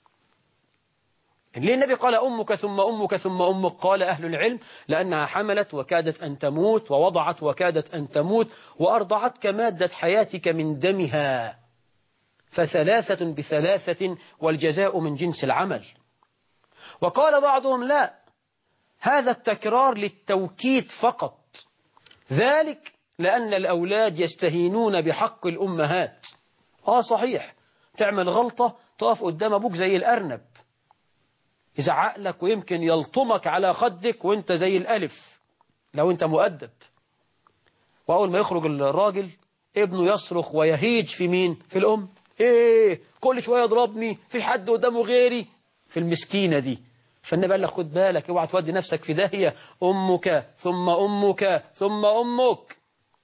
ليه النبي قال أمك ثم أمك ثم أمك؟ قال أهل العلم لأنها حملت وكادت أن تموت، ووضعت وكادت أن تموت، وأرضعتك مادة حياتك من دمها، فثلاثة بثلاثة والجزاء من جنس العمل. وقال بعضهم لا، هذا التكرار للتوكيد فقط، ذلك لأن الأولاد يستهينون بحق الأمهات. آه صحيح، تعمل غلطة تقف قدام أبوك زي الأرنب، يزعق لك ويمكن يلطمك على خدك وانت زي الألف لو انت مؤدب. وأول ما يخرج الراجل ابنه يصرخ ويهيج في مين؟ في الأم. ايه كل شوية يضربني، في حد قدامه غيري، في المسكينة دي. فالنبي قال لك خد بالك، اوعى تودي نفسك في داهية، أمك ثم أمك ثم أمك.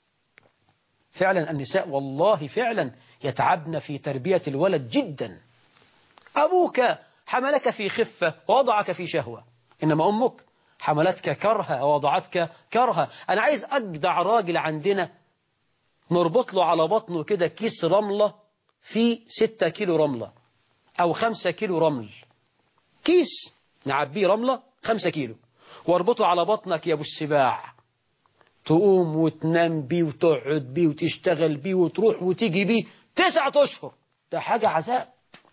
فعلا النساء والله فعلا يتعبن في تربية الولد جدا. أبوك حملك في خفة ووضعك في شهوة، إنما أمك حملتك كرها ووضعتك كرها. أنا عايز أجدع راجل عندنا نربط له على بطنه كده كيس رملة فيه ستة كيلو رملة أو خمسة كيلو رمل، كيس نعبيه رملة خمسة كيلو واربطه على بطنك يا أبو السباع، تقوم وتنام بيه وتقعد بيه وتشتغل بيه وتروح وتيجي بيه تسعة أشهر. ده حاجة عذاب،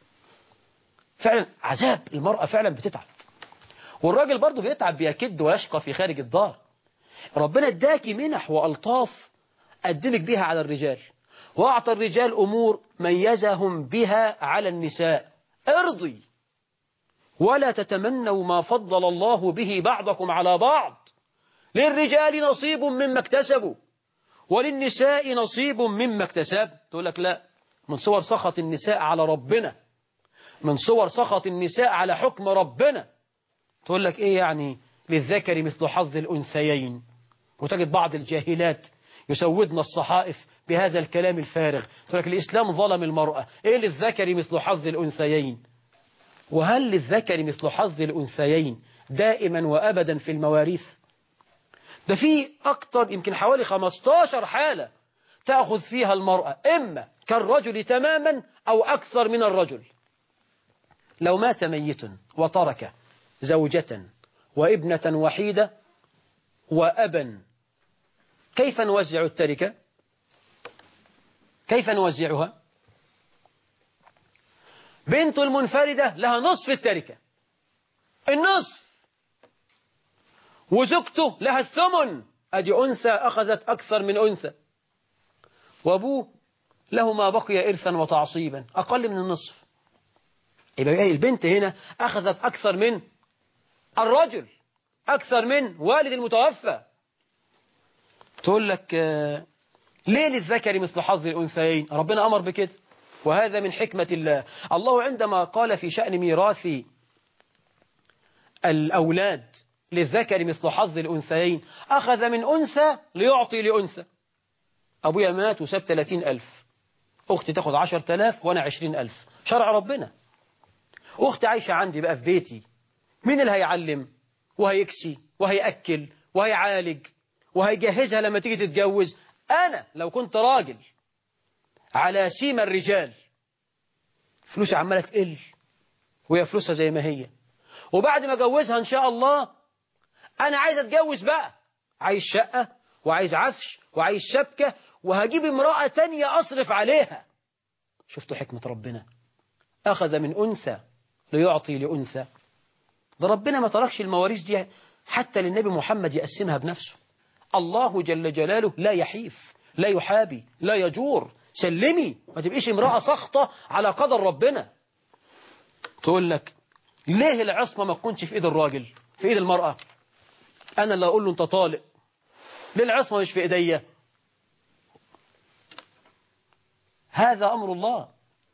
فعلا عذاب. المرأة فعلا بتتعب، والراجل برضه بيتعب، بيكد ويشقى في خارج الدار. ربنا اداكي منح وألطاف قدمك بها على الرجال، وأعطى الرجال أمور ميزهم بها على النساء. ارضي ولا تتمنوا ما فضل الله به بعضكم على بعض، للرجال نصيب مما اكتسبوا وللنساء نصيب مما اكتسب. تقول لك لا، من صور سخط النساء على ربنا، من صور سخط النساء على حكم ربنا. تقول لك ايه يعني للذكر مثل حظ الأنثيين، وتجد بعض الجاهلات يسودن الصحائف بهذا الكلام الفارغ. تقول لك الإسلام ظلم المرأة، ايه للذكر مثل حظ الأنثيين؟ وهل للذكر مثل حظ الأنثيين دائما وأبدا في المواريث؟ ده في أكتر يمكن حوالي خمستاشر حالة تأخذ فيها المرأة إما كالرجل تماما أو أكثر من الرجل. لو مات ميت وترك زوجة وابنة وحيدة وأبا، كيف نوزع التركة؟ كيف نوزعها؟ بنت المنفردة لها نصف التركة، النصف، وزوجته لها الثمن، أدي أنثى أخذت أكثر من أنثى، وأبوه له ما بقي إرثا وتعصيبا أقل من النصف. يبقى البنت هنا أخذت أكثر من الرجل، أكثر من والد المتوفى. تقول لك ليه للذكر مثل حظ الأنثيين؟ ربنا أمر بكده، وهذا من حكمة الله. الله عندما قال في شأن ميراث الأولاد للذكر مثل حظ الأنثيين أخذ من أنثى ليعطي لأنثى. أبويا مات وساب ثلاثين ألف، أختي تاخد عشر تلاف وأنا عشرين ألف، شرع ربنا. أختي عايشة عندي بقى في بيتي، مين اللي هيعلم وهيكسي وهيأكل وهيعالج وهيجهزها لما تيجي تتجوز؟ أنا لو كنت راجل على سيما الرجال، فلوسي عمالة تقل وهي فلوسها زي ما هي، وبعد ما أجوزها إن شاء الله أنا عايز أتجوز بقى، عايز شقة وعايز عفش وعايز شبكة، وهجيب امرأة تانية أصرف عليها. شفتوا حكمة ربنا؟ أخذ من أنثى ليعطي لأنثى. ده ربنا ما تركش المواريث دي حتى للنبي محمد يقسمها بنفسه. الله جل جلاله لا يحيف، لا يحابي، لا يجور. سلمي، ما تبقيش امرأة سخطة على قدر ربنا. تقول لك ليه العصمة ما تكونش في ايد الراجل، في ايد المرأة؟ انا اللي اقول له انت طالق ليه العصمة مش في إيديا؟ هذا أمر الله.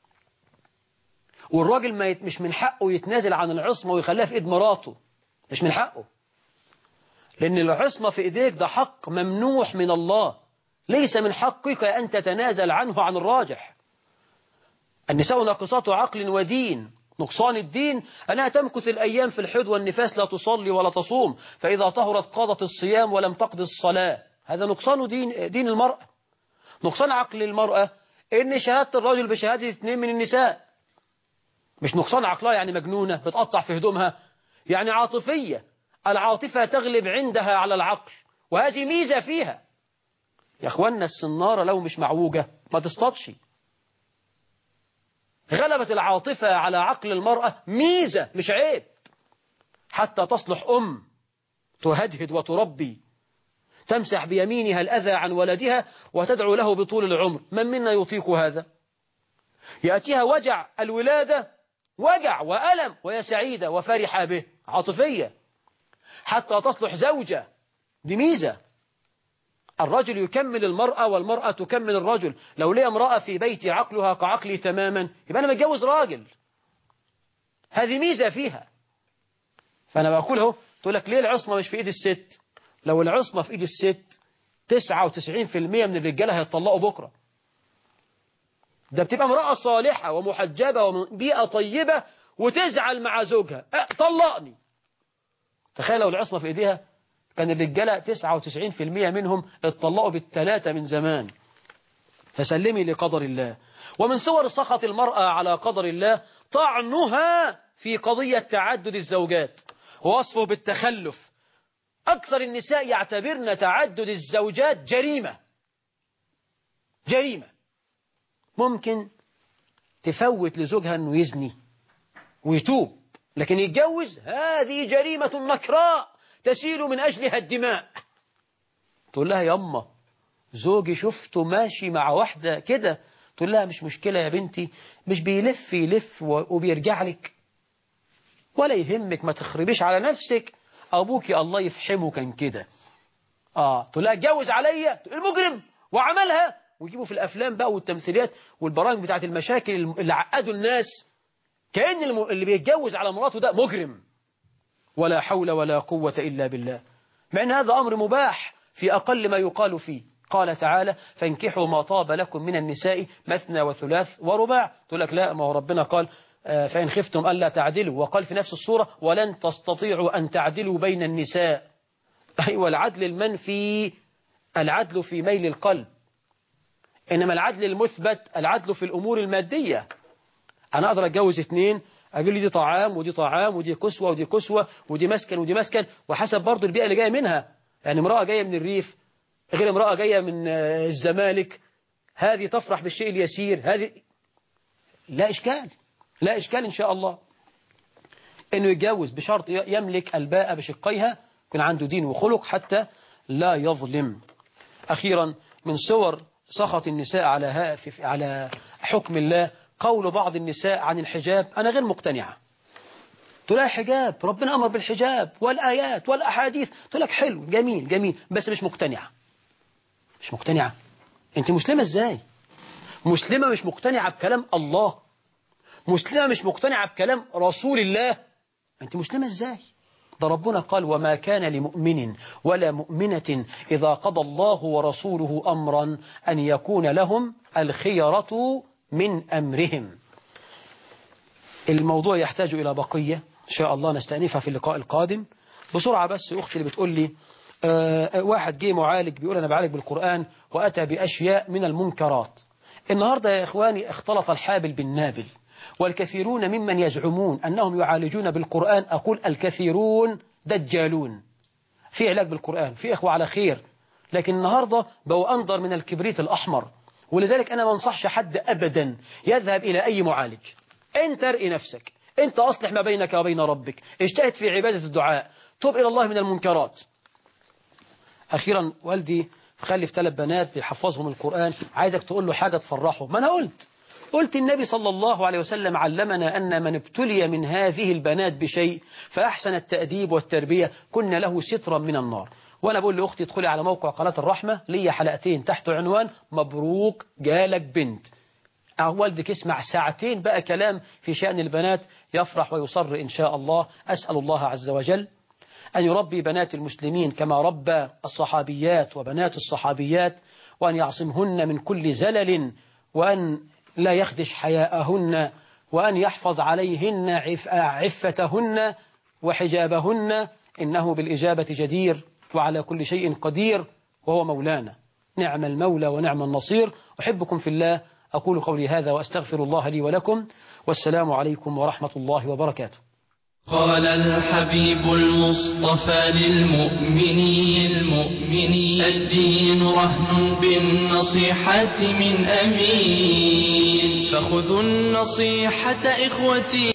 والراجل ما يت... مش من حقه يتنازل عن العصمة ويخليها في إيد مراته، مش من حقه، لأن العصمة في إيديك ده حق ممنوح من الله، ليس من حقك أن تتنازل عنه عن الراجح. النساء ناقصات عقل ودين، نقصان الدين أنها تمكث الأيام في الحيض والنفاس لا تصلي ولا تصوم، فإذا طهرت قضت الصيام ولم تقض الصلاة. هذا نقصان دين, دين المرأة. نقصان عقل المرأة إن شهادة الرجل بشهادة اثنين من النساء، مش نقصان عقلها يعني مجنونة بتقطع في هدومها، يعني عاطفية، العاطفة تغلب عندها على العقل، وهذه ميزة فيها. يا أخوانا السنارة لو مش معوجة ما تصطادش. غلبت العاطفة على عقل المرأة ميزة مش عيب، حتى تصلح أم تهدهد وتربي، تمسح بيمينها الأذى عن ولدها وتدعو له بطول العمر. من منا يطيق هذا؟ يأتيها وجع الولادة، وجع وألم، وهي سعيدة وفرحة به، عاطفية، حتى تصلح زوجة. دي ميزة. الرجل يكمل المرأة والمرأة تكمل الرجل. لو لي امرأة في بيتي عقلها كعقلي تماما يبقى أنا متجوز راجل. هذه ميزة فيها. فأنا بقول اهو، تقول لك ليه العصمة مش في إيد الست؟ لو العصمة في إيد الست تسعة وتسعين بالمئة من الرجالة هيطلقوا بكرة. ده بتبقى امرأة صالحة ومحجبة ومن بيئة طيبة وتزعل مع زوجها، اه طلقني. تخيل لو العصمة في إيديها كان الرجالة تسعة وتسعين بالمئة منهم اتطلقوا بالثلاثة من زمان. فسلمي لقدر الله. ومن صور سخط المرأة على قدر الله طعنها في قضية تعدد الزوجات ووصفه بالتخلف. أكثر النساء يعتبرن تعدد الزوجات جريمة. جريمة. ممكن تفوت لزوجها أنه يزني ويتوب، لكن يتجوز هذه جريمة نكراء تسيل من أجلها الدماء. تقول لها يا أمه زوجي شفته ماشي مع واحدة كده، تقول لها مش مشكلة يا بنتي، مش بيلف يلف وبيرجع لك ولا يهمك، ما تخربيش على نفسك، أبوك الله يفحمه كان كده. آه تقول لها اتجوز عليا، المجرم وعملها، ويجيبوا في الأفلام بقى والتمثيليات والبرامج بتاعت المشاكل اللي عقدوا الناس كأن اللي بيتجوز على مراته ده مجرم. ولا حول ولا قوة إلا بالله، مع أن هذا أمر مباح في أقل ما يقال فيه. قال تعالى فانكحوا ما طاب لكم من النساء مثنى وثلاث ورباع. تقول لك لا، ما هو ربنا قال فإن خفتم ألا تعدلوا، وقال في نفس السورة ولن تستطيعوا أن تعدلوا بين النساء. أيوة العدل المنفي العدل في ميل القلب، إنما العدل المثبت العدل في الأمور المادية. أنا أقدر أتجوز اثنين، أقول لي دي طعام ودي طعام ودي كسوة ودي كسوة ودي مسكن ودي مسكن، وحسب برضو البيئة اللي جاية منها. يعني امرأة جاية من الريف غير امرأة جاية من الزمالك، هذه تفرح بالشيء اليسير، هذه لا إشكال، لا إشكال إن شاء الله إنه يتجوز بشرط يملك الباء بشقيها، يكون عنده دين وخلق حتى لا يظلم. أخيرا من صور سخط النساء على على حكم الله قول بعض النساء عن الحجاب أنا غير مقتنعة. تقول لها حجاب، ربنا أمر بالحجاب والآيات والأحاديث، تقول لك حلو جميل جميل بس مش مقتنعة. مش مقتنعة؟ أنت مسلمة إزاي؟ مسلمة مش مقتنعة بكلام الله، مسلمة مش مقتنعة بكلام رسول الله، أنت مسلمة إزاي؟ ده ربنا قال وما كان لمؤمن ولا مؤمنة إذا قضى الله ورسوله أمرا أن يكون لهم الخيرة من أمرهم. الموضوع يحتاج إلى بقية إن شاء الله نستأنفها في اللقاء القادم. بسرعة بس أختي اللي بتقول لي آه واحد جه معالج بيقول أنا بعالج بالقرآن وأتى بأشياء من المنكرات. النهاردة يا إخواني اختلط الحابل بالنابل، والكثيرون ممن يزعمون أنهم يعالجون بالقرآن، أقول الكثيرون دجالون. في علاج بالقرآن، في إخوة على خير، لكن النهاردة بقوا أنظر من الكبريت الأحمر. ولذلك أنا ما انصحش حد أبدا يذهب إلى أي معالج. أنت ارئي نفسك، أنت أصلح ما بينك وبين ربك، اجتهد في عبادة الدعاء، توب إلى الله من المنكرات. أخيرا والدي خلف ثلاث بنات بيحفظهم القرآن، عايزك تقول له حاجة تفرحه. ما أنا قلت قلت النبي صلى الله عليه وسلم علمنا أن من ابتلي من هذه البنات بشيء فأحسن التأديب والتربية كنا له سترا من النار. وأنا بقول لأختي ادخلي على موقع قناة الرحمة، ليا حلقتين تحت عنوان مبروك جالك بنت. والدك يسمع ساعتين بقى كلام في شأن البنات يفرح ويصر إن شاء الله. أسأل الله عز وجل أن يربي بنات المسلمين كما ربى الصحابيات وبنات الصحابيات، وأن يعصمهن من كل زلل، وأن لا يخدش حياءهن، وأن يحفظ عليهن عف عفتهن وحجابهن، إنه بالإجابة جدير وعلى كل شيء قدير، وهو مولانا نعم المولى ونعم النصير. أحبكم في الله، أقول قولي هذا وأستغفر الله لي ولكم، والسلام عليكم ورحمة الله وبركاته. قال الحبيب المصطفى للمؤمنين المؤمنين الدين رهن بالنصيحة من أمين، فخذوا النصيحة إخوتي.